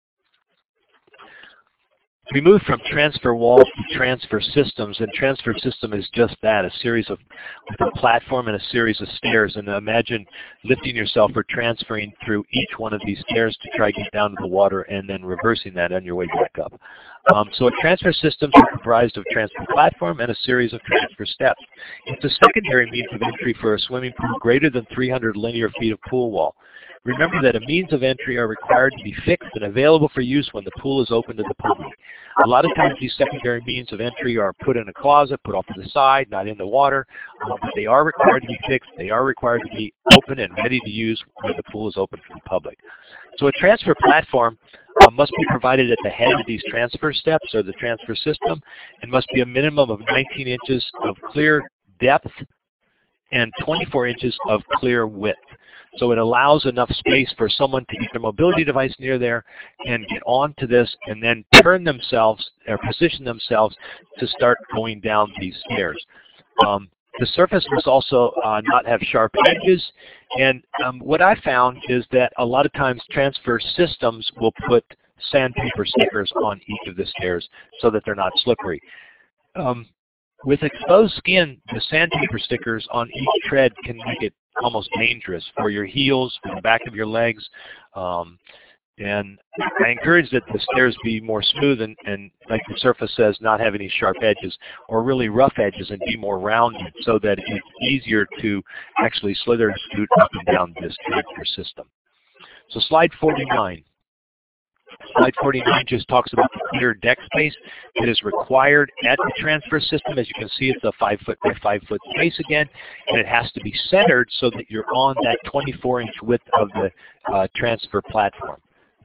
We moved from transfer walls to transfer systems, and transfer system is just that, a series of, with a platform and a series of stairs. And imagine lifting yourself or transferring through each one of these stairs to try to get down to the water, and then reversing that on your way back up. So a transfer system is comprised of a transfer platform and a series of transfer steps. It's a secondary means of entry for a swimming pool greater than 300 linear feet of pool wall. Remember that a means of entry are required to be fixed and available for use when the pool is open to the public. A lot of times these secondary means of entry are put in a closet, put off to the side, not in the water, but they are required to be fixed. They are required to be open and ready to use when the pool is open for the public. So a transfer platform must be provided at the head of these transfer steps, or the transfer system, and must be a minimum of 19 inches of clear depth and 24 inches of clear width. So it allows enough space for someone to get their mobility device near there and get onto this, and then turn themselves or position themselves to start going down these stairs. The surface must also not have sharp edges, and what I found is that a lot of times transfer systems will put sandpaper stickers on each of the stairs so that they're not slippery. With exposed skin, the sandpaper stickers on each tread can make it almost dangerous for your heels, for the back of your legs. And I encourage that the stairs be more smooth and like the surface says, not have any sharp edges or really rough edges, and be more rounded so that it's easier to actually slither and scoot up and down this transfer system. So slide 49. Slide 49 just talks about the clear deck space that is required at the transfer system. As you can see, it's a 5 foot by 5 foot space again, and it has to be centered so that you're on that 24-inch width of the transfer platform.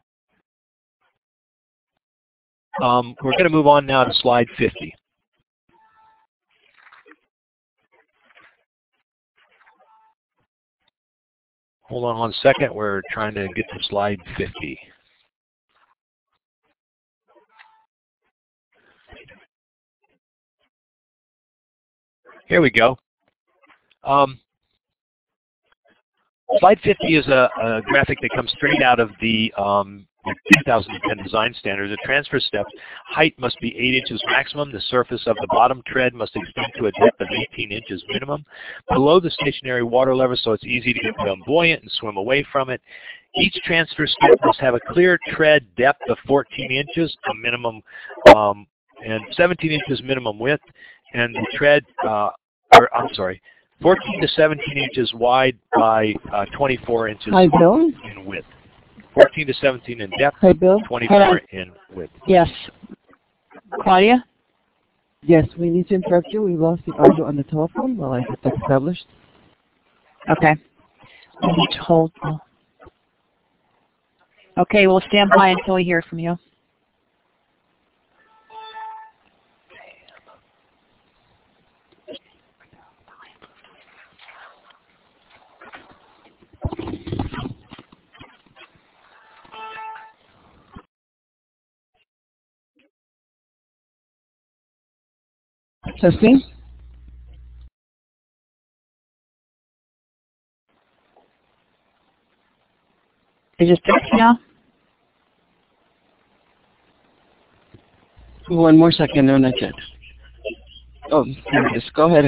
We're going to move on now to slide 50. Hold on 1 second. We're trying to get to slide 50. Here we go. Slide 50 is a graphic that comes straight out of the the 2010 design standards, a transfer step height must be 8 inches maximum. The surface of the bottom tread must extend to a depth of 18 inches minimum. Below the stationary water level, so it's easy to become buoyant and swim away from it. Each transfer step must have a clear tread depth of 14 inches, a minimum, and 17 inches minimum width, and the tread, 14 to 17 inches wide by 24 inches in width. 14 to 17 in depth, 24 in width. Yes. Claudia? Yes, we need to interrupt you. We lost the audio on the telephone while I get that established. Okay. We need to hold. Okay, we'll stand by until we hear from you. Testing. Is it fixed now? One more second, no, not yet. Oh, there it is. Go ahead.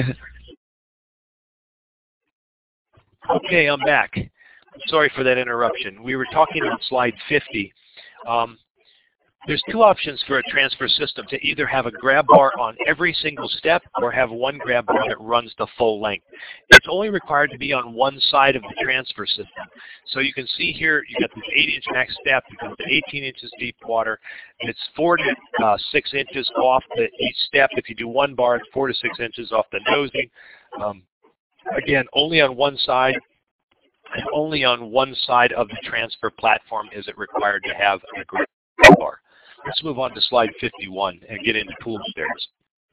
Okay, I'm back. I'm sorry for that interruption. We were talking on slide 50. There's two options for a transfer system: to either have a grab bar on every single step or have one grab bar that runs the full length. It's only required to be on one side of the transfer system. So you can see here, you got this 8-inch max step, you go to 18 inches deep water. It's 4 to 6 inches off each step. If you do one bar, it's 4 to 6 inches off the nosing. Again, only on one side, and only on one side of the transfer platform is it required to have a grab bar. Let's move on to slide 51 and get into pool stairs.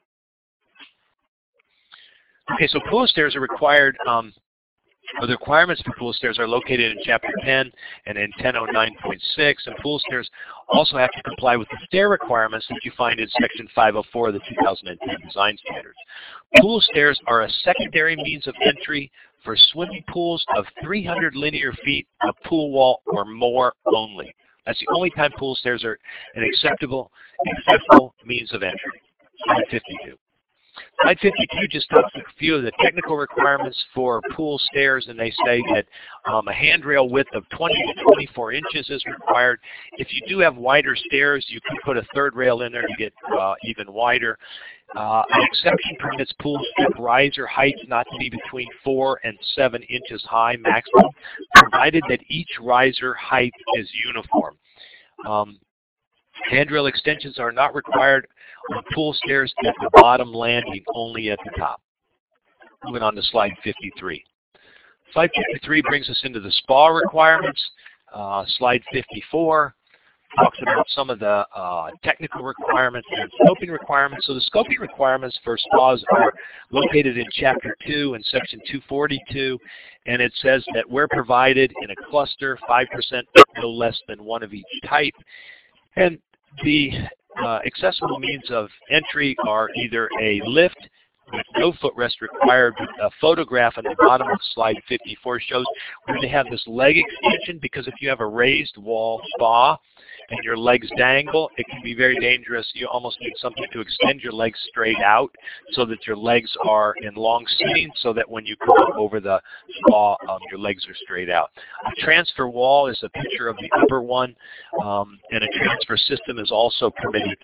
Okay, so pool stairs are required, the requirements for pool stairs are located in Chapter 10 and in 1009.6, and pool stairs also have to comply with the stair requirements that you find in Section 504 of the 2010 Design Standards. Pool stairs are a secondary means of entry for swimming pools of 300 linear feet of pool wall or more only. That's the only time pool stairs are an acceptable means of entry. Slide 52. Slide 52 just talks a few of the technical requirements for pool stairs, and they say that a handrail width of 20 to 24 inches is required. If you do have wider stairs, you can put a third rail in there to get even wider. An exception permits pool step riser heights not to be between 4 and 7 inches high maximum, provided that each riser height is uniform. Handrail extensions are not required on pool stairs at the bottom landing, only at the top. Moving on to slide 53. Slide 53 brings us into the spa requirements. Slide 54 talks about some of the technical requirements and scoping requirements. So the scoping requirements for spas are located in Chapter 2 and Section 242, and it says that where provided in a cluster, 5% no less than one of each type. And the accessible means of entry are either a lift with no footrest required. A photograph on the bottom of slide 54 shows where they have this leg extension, because if you have a raised wall spa and your legs dangle, it can be very dangerous. You almost need something to extend your legs straight out so that your legs are in long sitting, so that when you come up over the spa, your legs are straight out. A transfer wall is a picture of the upper one, and a transfer system is also permitted.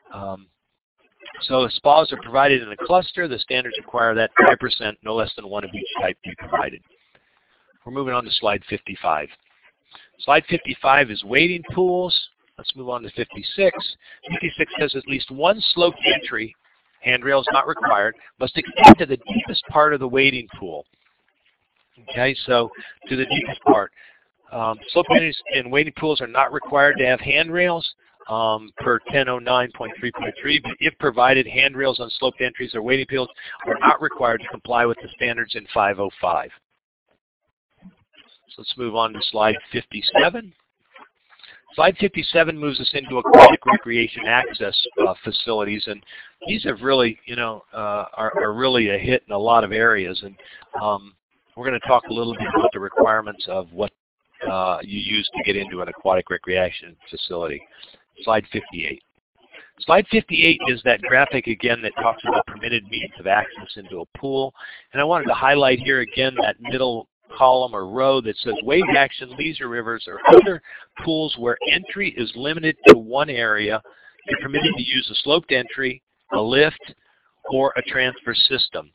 So spas are provided in a cluster. The standards require that 5%, no less than one of each type, be provided. We're moving on to slide 55. Slide 55 is wading pools. Let's move on to 56. 56 says at least one sloped entry, handrails not required, must extend to the deepest part of the wading pool. Okay, so to the deepest part. Sloped entries in wading pools are not required to have handrails per 1009.3.3, but if provided, handrails on sloped entries or wading pools are not required to comply with the standards in 505. So let's move on to slide 57. Slide 57 moves us into aquatic recreation access facilities, and these have really, are really a hit in a lot of areas. And we're going to talk a little bit about the requirements of what you use to get into an aquatic recreation facility. Slide 58. Slide 58 is that graphic again that talks about permitted means of access into a pool. And I wanted to highlight here again that middle column or row that says wave action, leisure rivers, or other pools where entry is limited to one area. You're permitted to use a sloped entry, a lift, or a transfer system.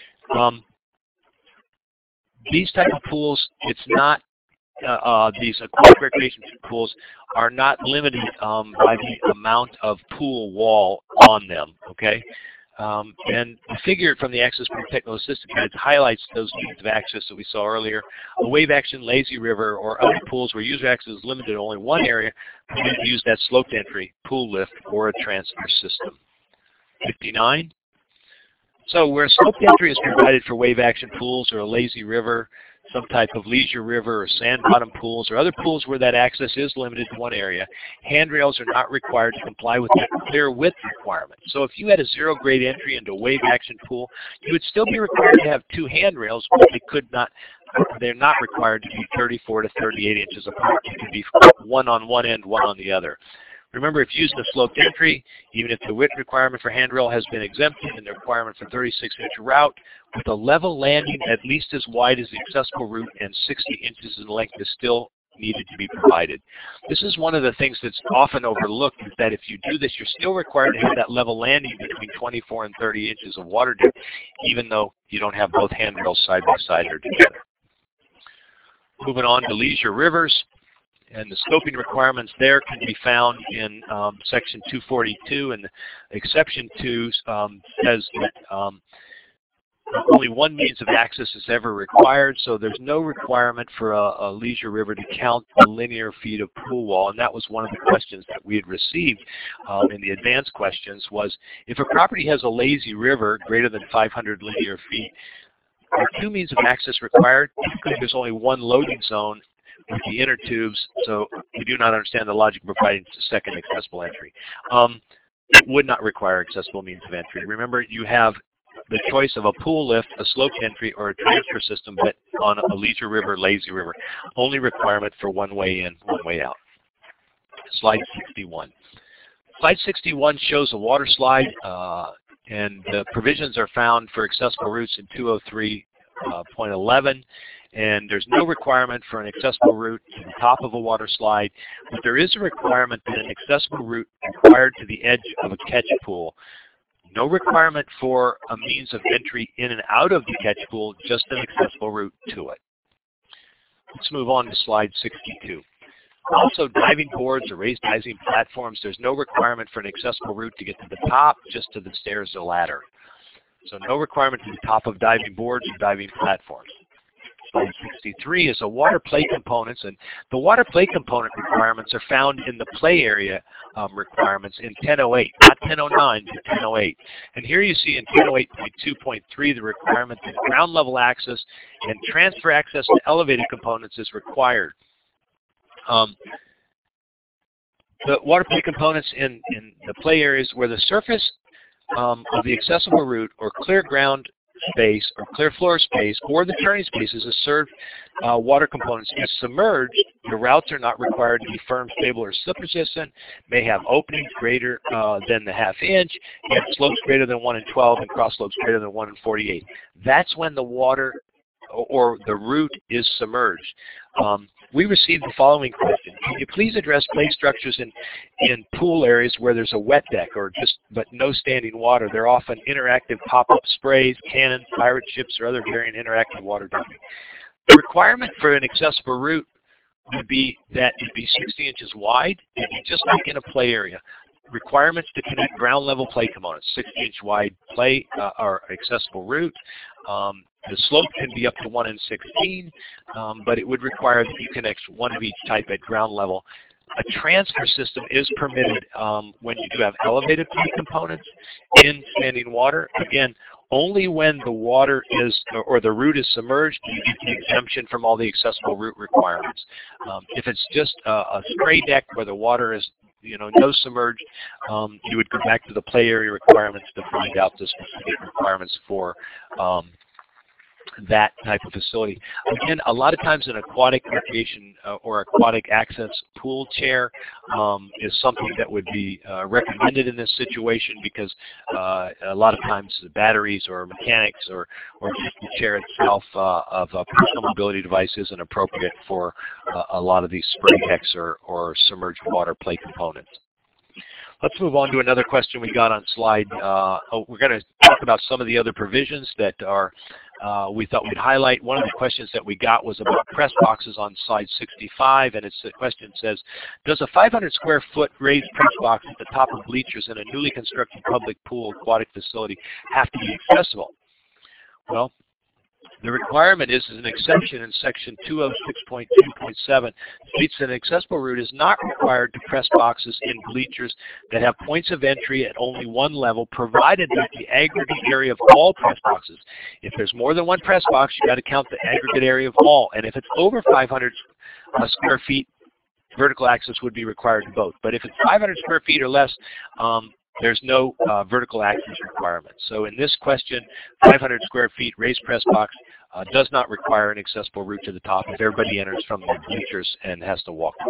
These type of pools, it's not these aquatic recreation pools are not limited by the amount of pool wall on them, okay? And the figure from the Access Point Technical Assistance Guide highlights those means of access that we saw earlier. A wave action, lazy river, or other pools where user access is limited to only one area, you can use that sloped entry, pool lift, or a transfer system. 59. So where a sloped entry is provided for wave action pools or a lazy river, some type of leisure river or sand bottom pools or other pools where that access is limited to one area, handrails are not required to comply with that clear width requirement. So if you had a zero grade entry into a wave action pool, you would still be required to have two handrails, but they're not required to be 34 to 38 inches apart. It could be one on one end, one on the other. Remember, if using a sloped entry, even if the width requirement for handrail has been exempted and the requirement for 36-inch route, with a level landing at least as wide as the accessible route and 60 inches in length is still needed to be provided. This is one of the things that's often overlooked, is that if you do this, you're still required to have that level landing between 24 and 30 inches of water depth, even though you don't have both handrails side by side or together. Moving on to leisure rivers. And the scoping requirements there can be found in Section 242, and the Exception 2 says that only one means of access is ever required, so there's no requirement for a leisure river to count the linear feet of pool wall, and that was one of the questions that we had received in the advanced questions was, if a property has a lazy river greater than 500 linear feet, are two means of access required? Typically, there's only one loading zone with the inner tubes, so we do not understand the logic of providing a second accessible entry. It would not require accessible means of entry. Remember, you have the choice of a pool lift, a sloped entry, or a transfer system, but on a leisure river, lazy river. Only requirement for one way in, one way out. Slide 61. Slide 61 shows a water slide, and the provisions are found for accessible routes in 203.11. And there's no requirement for an accessible route to the top of a water slide, but there is a requirement that an accessible route required to the edge of a catch pool. No requirement for a means of entry in and out of the catch pool, just an accessible route to it. Let's move on to slide 62. Also, diving boards or raised diving platforms, there's no requirement for an accessible route to get to the top, just to the stairs or ladder. So no requirement to the top of diving boards or diving platforms. Slide 63 is a water play components, and the water play component requirements are found in the play area requirements in 1008, not 1009, but 1008. And here you see in 1008.2.3 the requirement that ground level access and transfer access to elevated components is required. The water play components in the play areas where the surface of the accessible route or clear ground space or clear floor space or the turning spaces of served water components is submerged, the routes are not required to be firm, stable, or slip resistant, may have openings greater than the ½ inch, and slopes greater than 1 in 12 and cross slopes greater than 1 in 48. That's when the water or the route is submerged. We received the following question: can you please address play structures in pool areas where there's a wet deck but no standing water? They're often interactive pop-up sprays, cannons, pirate ships, or other varying interactive water dumping. The requirement for an accessible route would be that it be 60 inches wide, and just like in a play area. Requirements to connect ground level play components: 60-inch wide play or accessible route. The slope can be up to 1 in 16, but it would require that you connect one of each type at ground level. A transfer system is permitted when you do have elevated play components in standing water. Again, only when the water is, or the route is submerged, do you get the exemption from all the accessible route requirements. If it's just a spray deck where the water is, no submerged, you would go back to the play area requirements to find out the specific requirements for that type of facility. Again, a lot of times an aquatic recreation or aquatic access pool chair is something that would be recommended in this situation, because a lot of times the batteries or mechanics or just the chair itself of a personal mobility device isn't appropriate for a lot of these spray decks or submerged water play components. Let's move on to another question we got on slide. We're going to talk about some of the other provisions that are we thought we'd highlight. One of the questions that we got was about press boxes on slide 65, and the question says, does a 500 square foot raised press box at the top of bleachers in a newly constructed public pool aquatic facility have to be accessible? Well, the requirement is an exception in section 206.2.7 states that an accessible route is not required to press boxes in bleachers that have points of entry at only one level, provided that the aggregate area of all press boxes. If there's more than one press box, you got to count the aggregate area of all. And if it's over 500 square feet, vertical access would be required to both. But if it's 500 square feet or less, there's no vertical access requirement. So in this question, 500 square feet raised press box does not require an accessible route to the top if everybody enters from the bleachers and has to walk.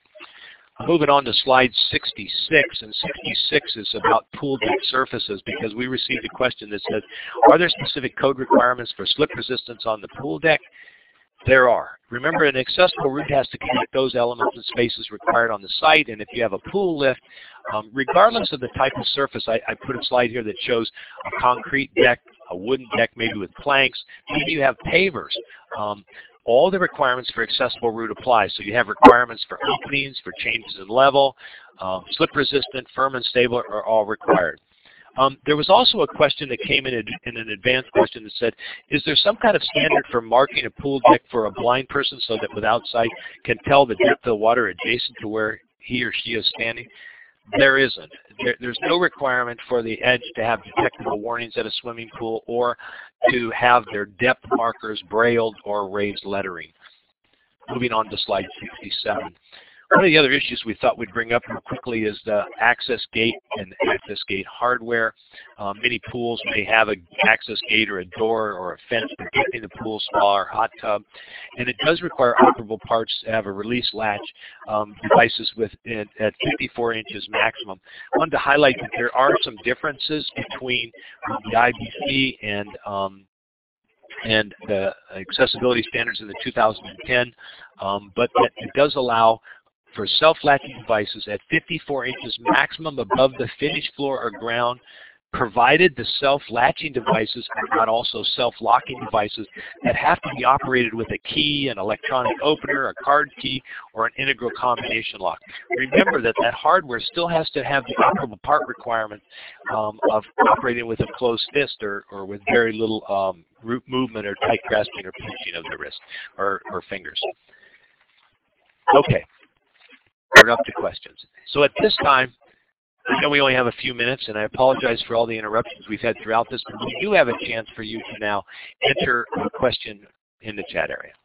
Moving on to slide 66, and 66 is about pool deck surfaces, because we received a question that says, are there specific code requirements for slip resistance on the pool deck? There are. Remember, an accessible route has to connect those elements and spaces required on the site, and if you have a pool lift, regardless of the type of surface, I put a slide here that shows a concrete deck, a wooden deck, maybe with planks, maybe you have pavers. All the requirements for accessible route apply. So you have requirements for openings, for changes in level, slip resistant, firm and stable are all required. There was also a question that came in an advanced question that said, is there some kind of standard for marking a pool deck for a blind person so that without sight can tell the depth of the water adjacent to where he or she is standing? There isn't. There's no requirement for the edge to have detectable warnings at a swimming pool or to have their depth markers brailled or raised lettering. Moving on to slide 67. One of the other issues we thought we'd bring up real quickly is the access gate and access gate hardware. Many pools may have an access gate or a door or a fence protecting the pool, spa, or hot tub. And it does require operable parts to have a release latch devices at 54 inches maximum. I wanted to highlight that there are some differences between the IBC and the accessibility standards in the 2010, but that it does allow for self-latching devices at 54 inches maximum above the finished floor or ground, provided the self-latching devices are not also self-locking devices that have to be operated with a key, an electronic opener, a card key, or an integral combination lock. Remember that hardware still has to have the operable part requirement of operating with a closed fist or with very little root movement or tight grasping or pinching of the wrist or fingers. Okay. We're up to questions. So at this time, I know we only have a few minutes, and I apologize for all the interruptions we've had throughout this, but we do have a chance for you to now enter a question in the chat area.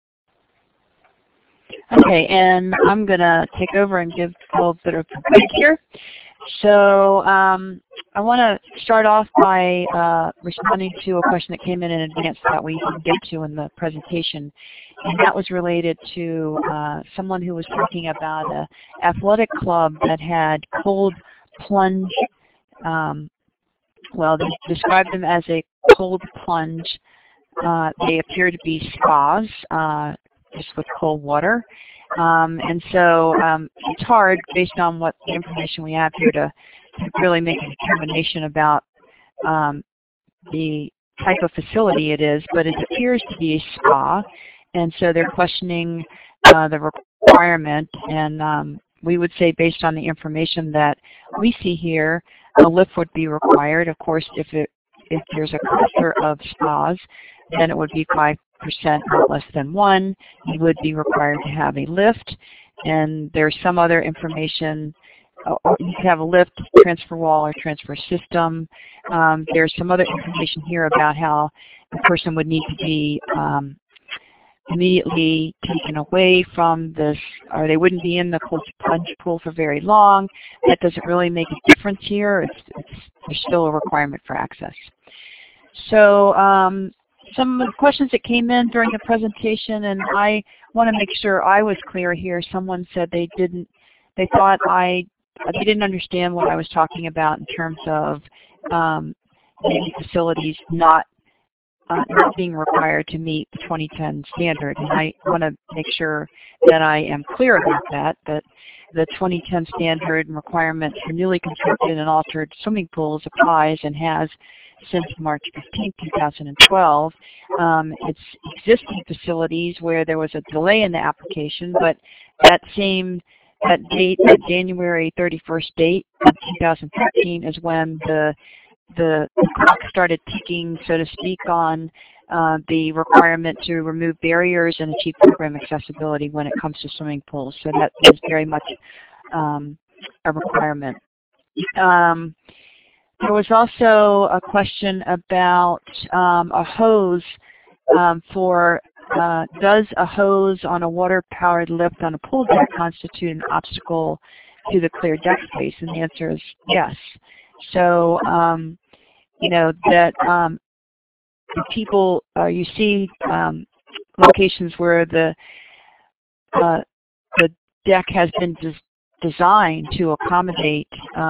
Okay, and I'm going to take over and give a little bit of a break here. So I want to start off by responding to a question that came in advance that we didn't get to in the presentation. And that was related to someone who was talking about an athletic club that had cold plunge. Well, they described them as a cold plunge. They appear to be spas, just with cold water. And so it's hard, based on what the information we have here, to really make a determination about the type of facility it is, but it appears to be a spa. And so they're questioning the requirement, and we would say, based on the information that we see here, a lift would be required. Of course, if there's a cluster of spas, then it would be 5%, not less than 1. You would be required to have a lift, and there's some other information. You could have a lift, transfer wall, or transfer system. There's some other information here about how the person would need to be immediately taken away from this, or they wouldn't be in the cold plunge pool for very long. That doesn't really make a difference here. There's still a requirement for access. So some of the questions that came in during the presentation, and I want to make sure I was clear here. Someone said they didn't understand what I was talking about in terms of maybe facilities not being required to meet the 2010 standard. And I want to make sure that I am clear about that the 2010 standard and requirement for newly constructed and altered swimming pools applies and has since March 15, 2012. It's existing facilities where there was a delay in the application, but that date, that January 31st date of 2013 is when the clock started ticking, so to speak, on the requirement to remove barriers and achieve program accessibility when it comes to swimming pools. So that is very much a requirement. There was also a question about a hose does a hose on a water-powered lift on a pool deck constitute an obstacle to the clear deck space? And the answer is yes. So, people, you see locations where the deck has been designed to accommodate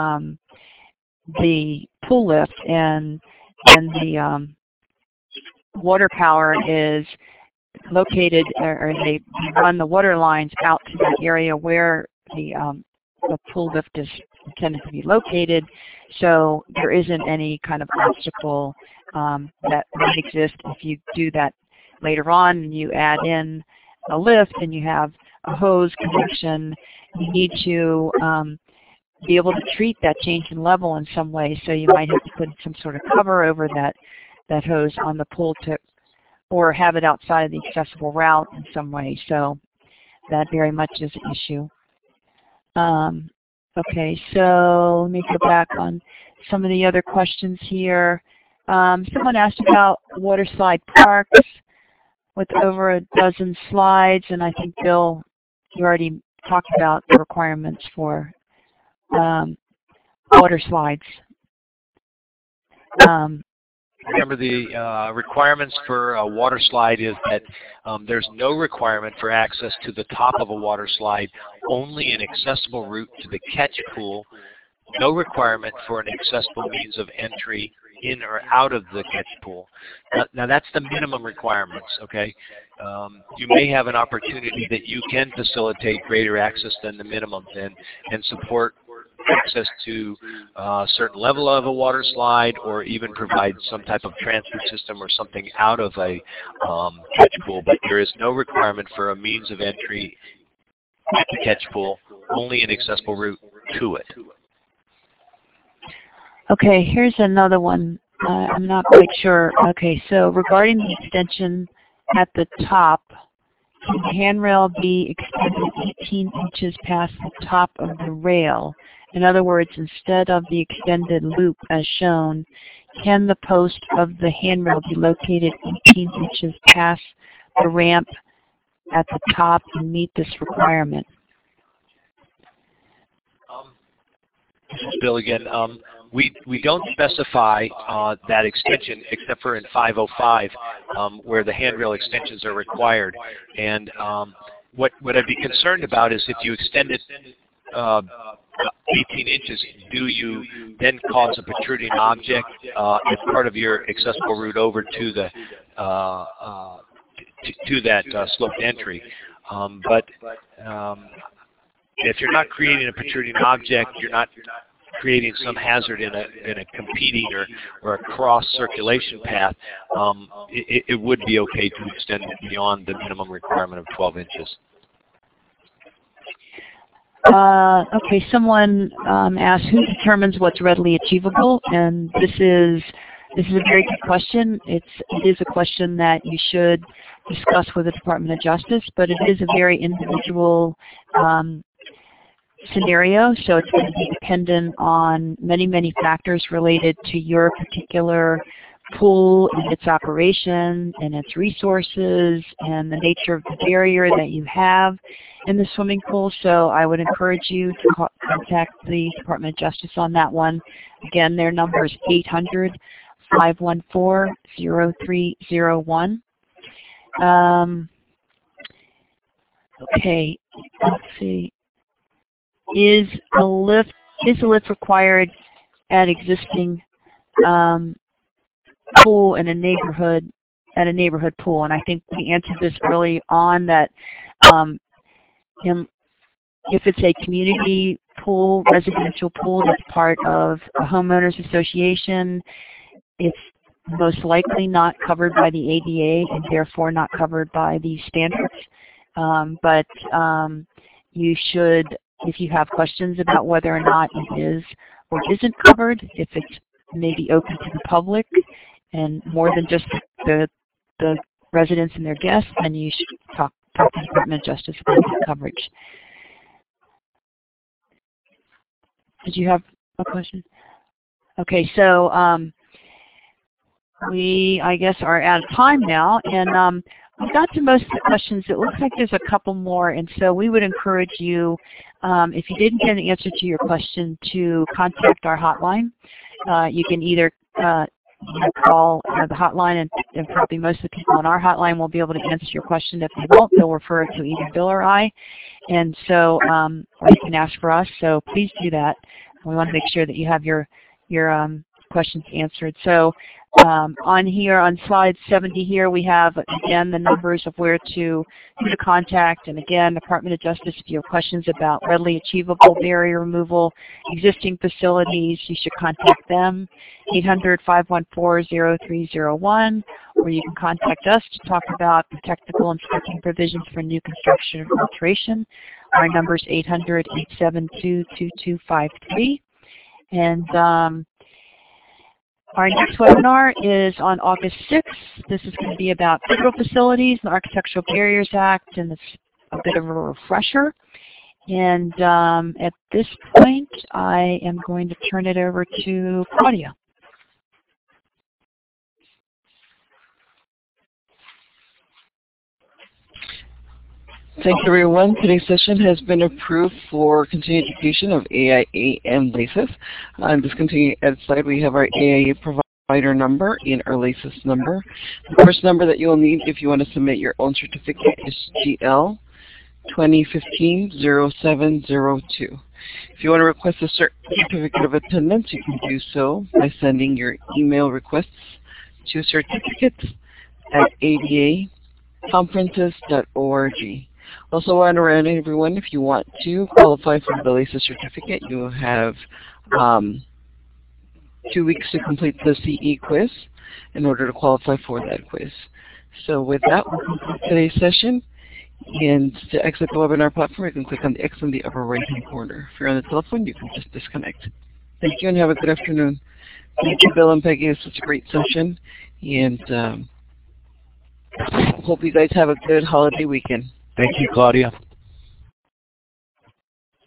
the pool lift, and the water power is located, or they run the water lines out to the area where the pool lift is intended to be located, so there isn't any kind of obstacle that might exist if you do that later on and you add in a lift and you have a hose connection. You need to be able to treat that change in level in some way, so you might have to put some sort of cover over that hose on the pool tip, or have it outside of the accessible route in some way. So that very much is an issue. Okay, so let me go back on some of the other questions here. Someone asked about water slide parks with over a dozen slides, and I think, Bill, you already talked about the requirements for water slides. Remember, the requirements for a water slide is that there's no requirement for access to the top of a water slide, only an accessible route to the catch pool, no requirement for an accessible means of entry in or out of the catch pool. Now that's the minimum requirements, okay? You may have an opportunity that you can facilitate greater access than the minimums and support access to a certain level of a water slide, or even provide some type of transfer system or something out of a catch pool, but there is no requirement for a means of entry at the catch pool, only an accessible route to it. Okay, here's another one. I'm not quite sure. Okay, so regarding the extension at the top, can the handrail be extended 18 inches past the top of the rail? In other words, instead of the extended loop as shown, can the post of the handrail be located 18 inches past the ramp at the top and meet this requirement? This is Bill again. We don't specify that extension except for in 505 where the handrail extensions are required. And what I'd be concerned about is if you extend it 18 inches, do you then cause a protruding object as part of your accessible route over to the to that sloped entry? But if you're not creating a protruding object, you're not creating some hazard in a competing or a cross circulation path, it would be okay to extend it beyond the minimum requirement of 12 inches. Okay, someone asked who determines what's readily achievable, and this is a very good question. It is a question that you should discuss with the Department of Justice, but it is a very individual scenario, so it's going to be dependent on many factors related to your particular pool and its operation and its resources and the nature of the barrier that you have in the swimming pool. So I would encourage you to contact the Department of Justice on that one. Again, their number is 800-514-0301. Okay, let's see. Is a lift required at existing pool in a neighborhood, at a neighborhood pool? And I think we answered this early on that if it's a community pool, residential pool that's part of a homeowners association, it's most likely not covered by the ADA and therefore not covered by the standards. But you should, if you have questions about whether or not it is or isn't covered, if it's maybe open to the public and more than just the residents and their guests, then you should talk to the Department of Justice about that coverage. Did you have a question? Okay, so we, I guess, are out of time now, and we got to most of the questions. It looks like there's a couple more, and so we would encourage you, if you didn't get an answer to your question, to contact our hotline. You can either call the hotline, and probably most of the people on our hotline will be able to answer your question. If they won't, they'll refer it to either Bill or I, and so or you can ask for us. So please do that. We want to make sure that you have your questions answered. So on here, on slide 70 here, we have, again, the numbers of who to contact. And again, Department of Justice, if you have questions about readily achievable barrier removal, existing facilities, you should contact them, 800-514-0301, or you can contact us to talk about the technical and scripting provisions for new construction and alteration. Our number is 800-872-2253. And our next webinar is on August 6th. This is going to be about federal facilities, the Architectural Barriers Act, and it's a bit of a refresher. And at this point, I am going to turn it over to Claudia. Thanks, everyone. Today's session has been approved for continued education of AIA and LACIS. On this continued ed slide, we have our AIA provider number and our LACIS number. The first number that you'll need if you want to submit your own certificate is GL 2015-0702. If you want to request a certificate of attendance, you can do so by sending your email requests to certificates@adaconferences.org. Also, I want to remind everyone, if you want to qualify for the LACIS certificate, you will have 2 weeks to complete the CE quiz in order to qualify for that quiz. So with that, we'll conclude today's session. And to exit the webinar platform, you can click on the X in the upper right-hand corner. If you're on the telephone, you can just disconnect. Thank you and have a good afternoon. Thank you, Bill and Peggy. This was a great session. And hope you guys have a good holiday weekend. Thank you, Claudia.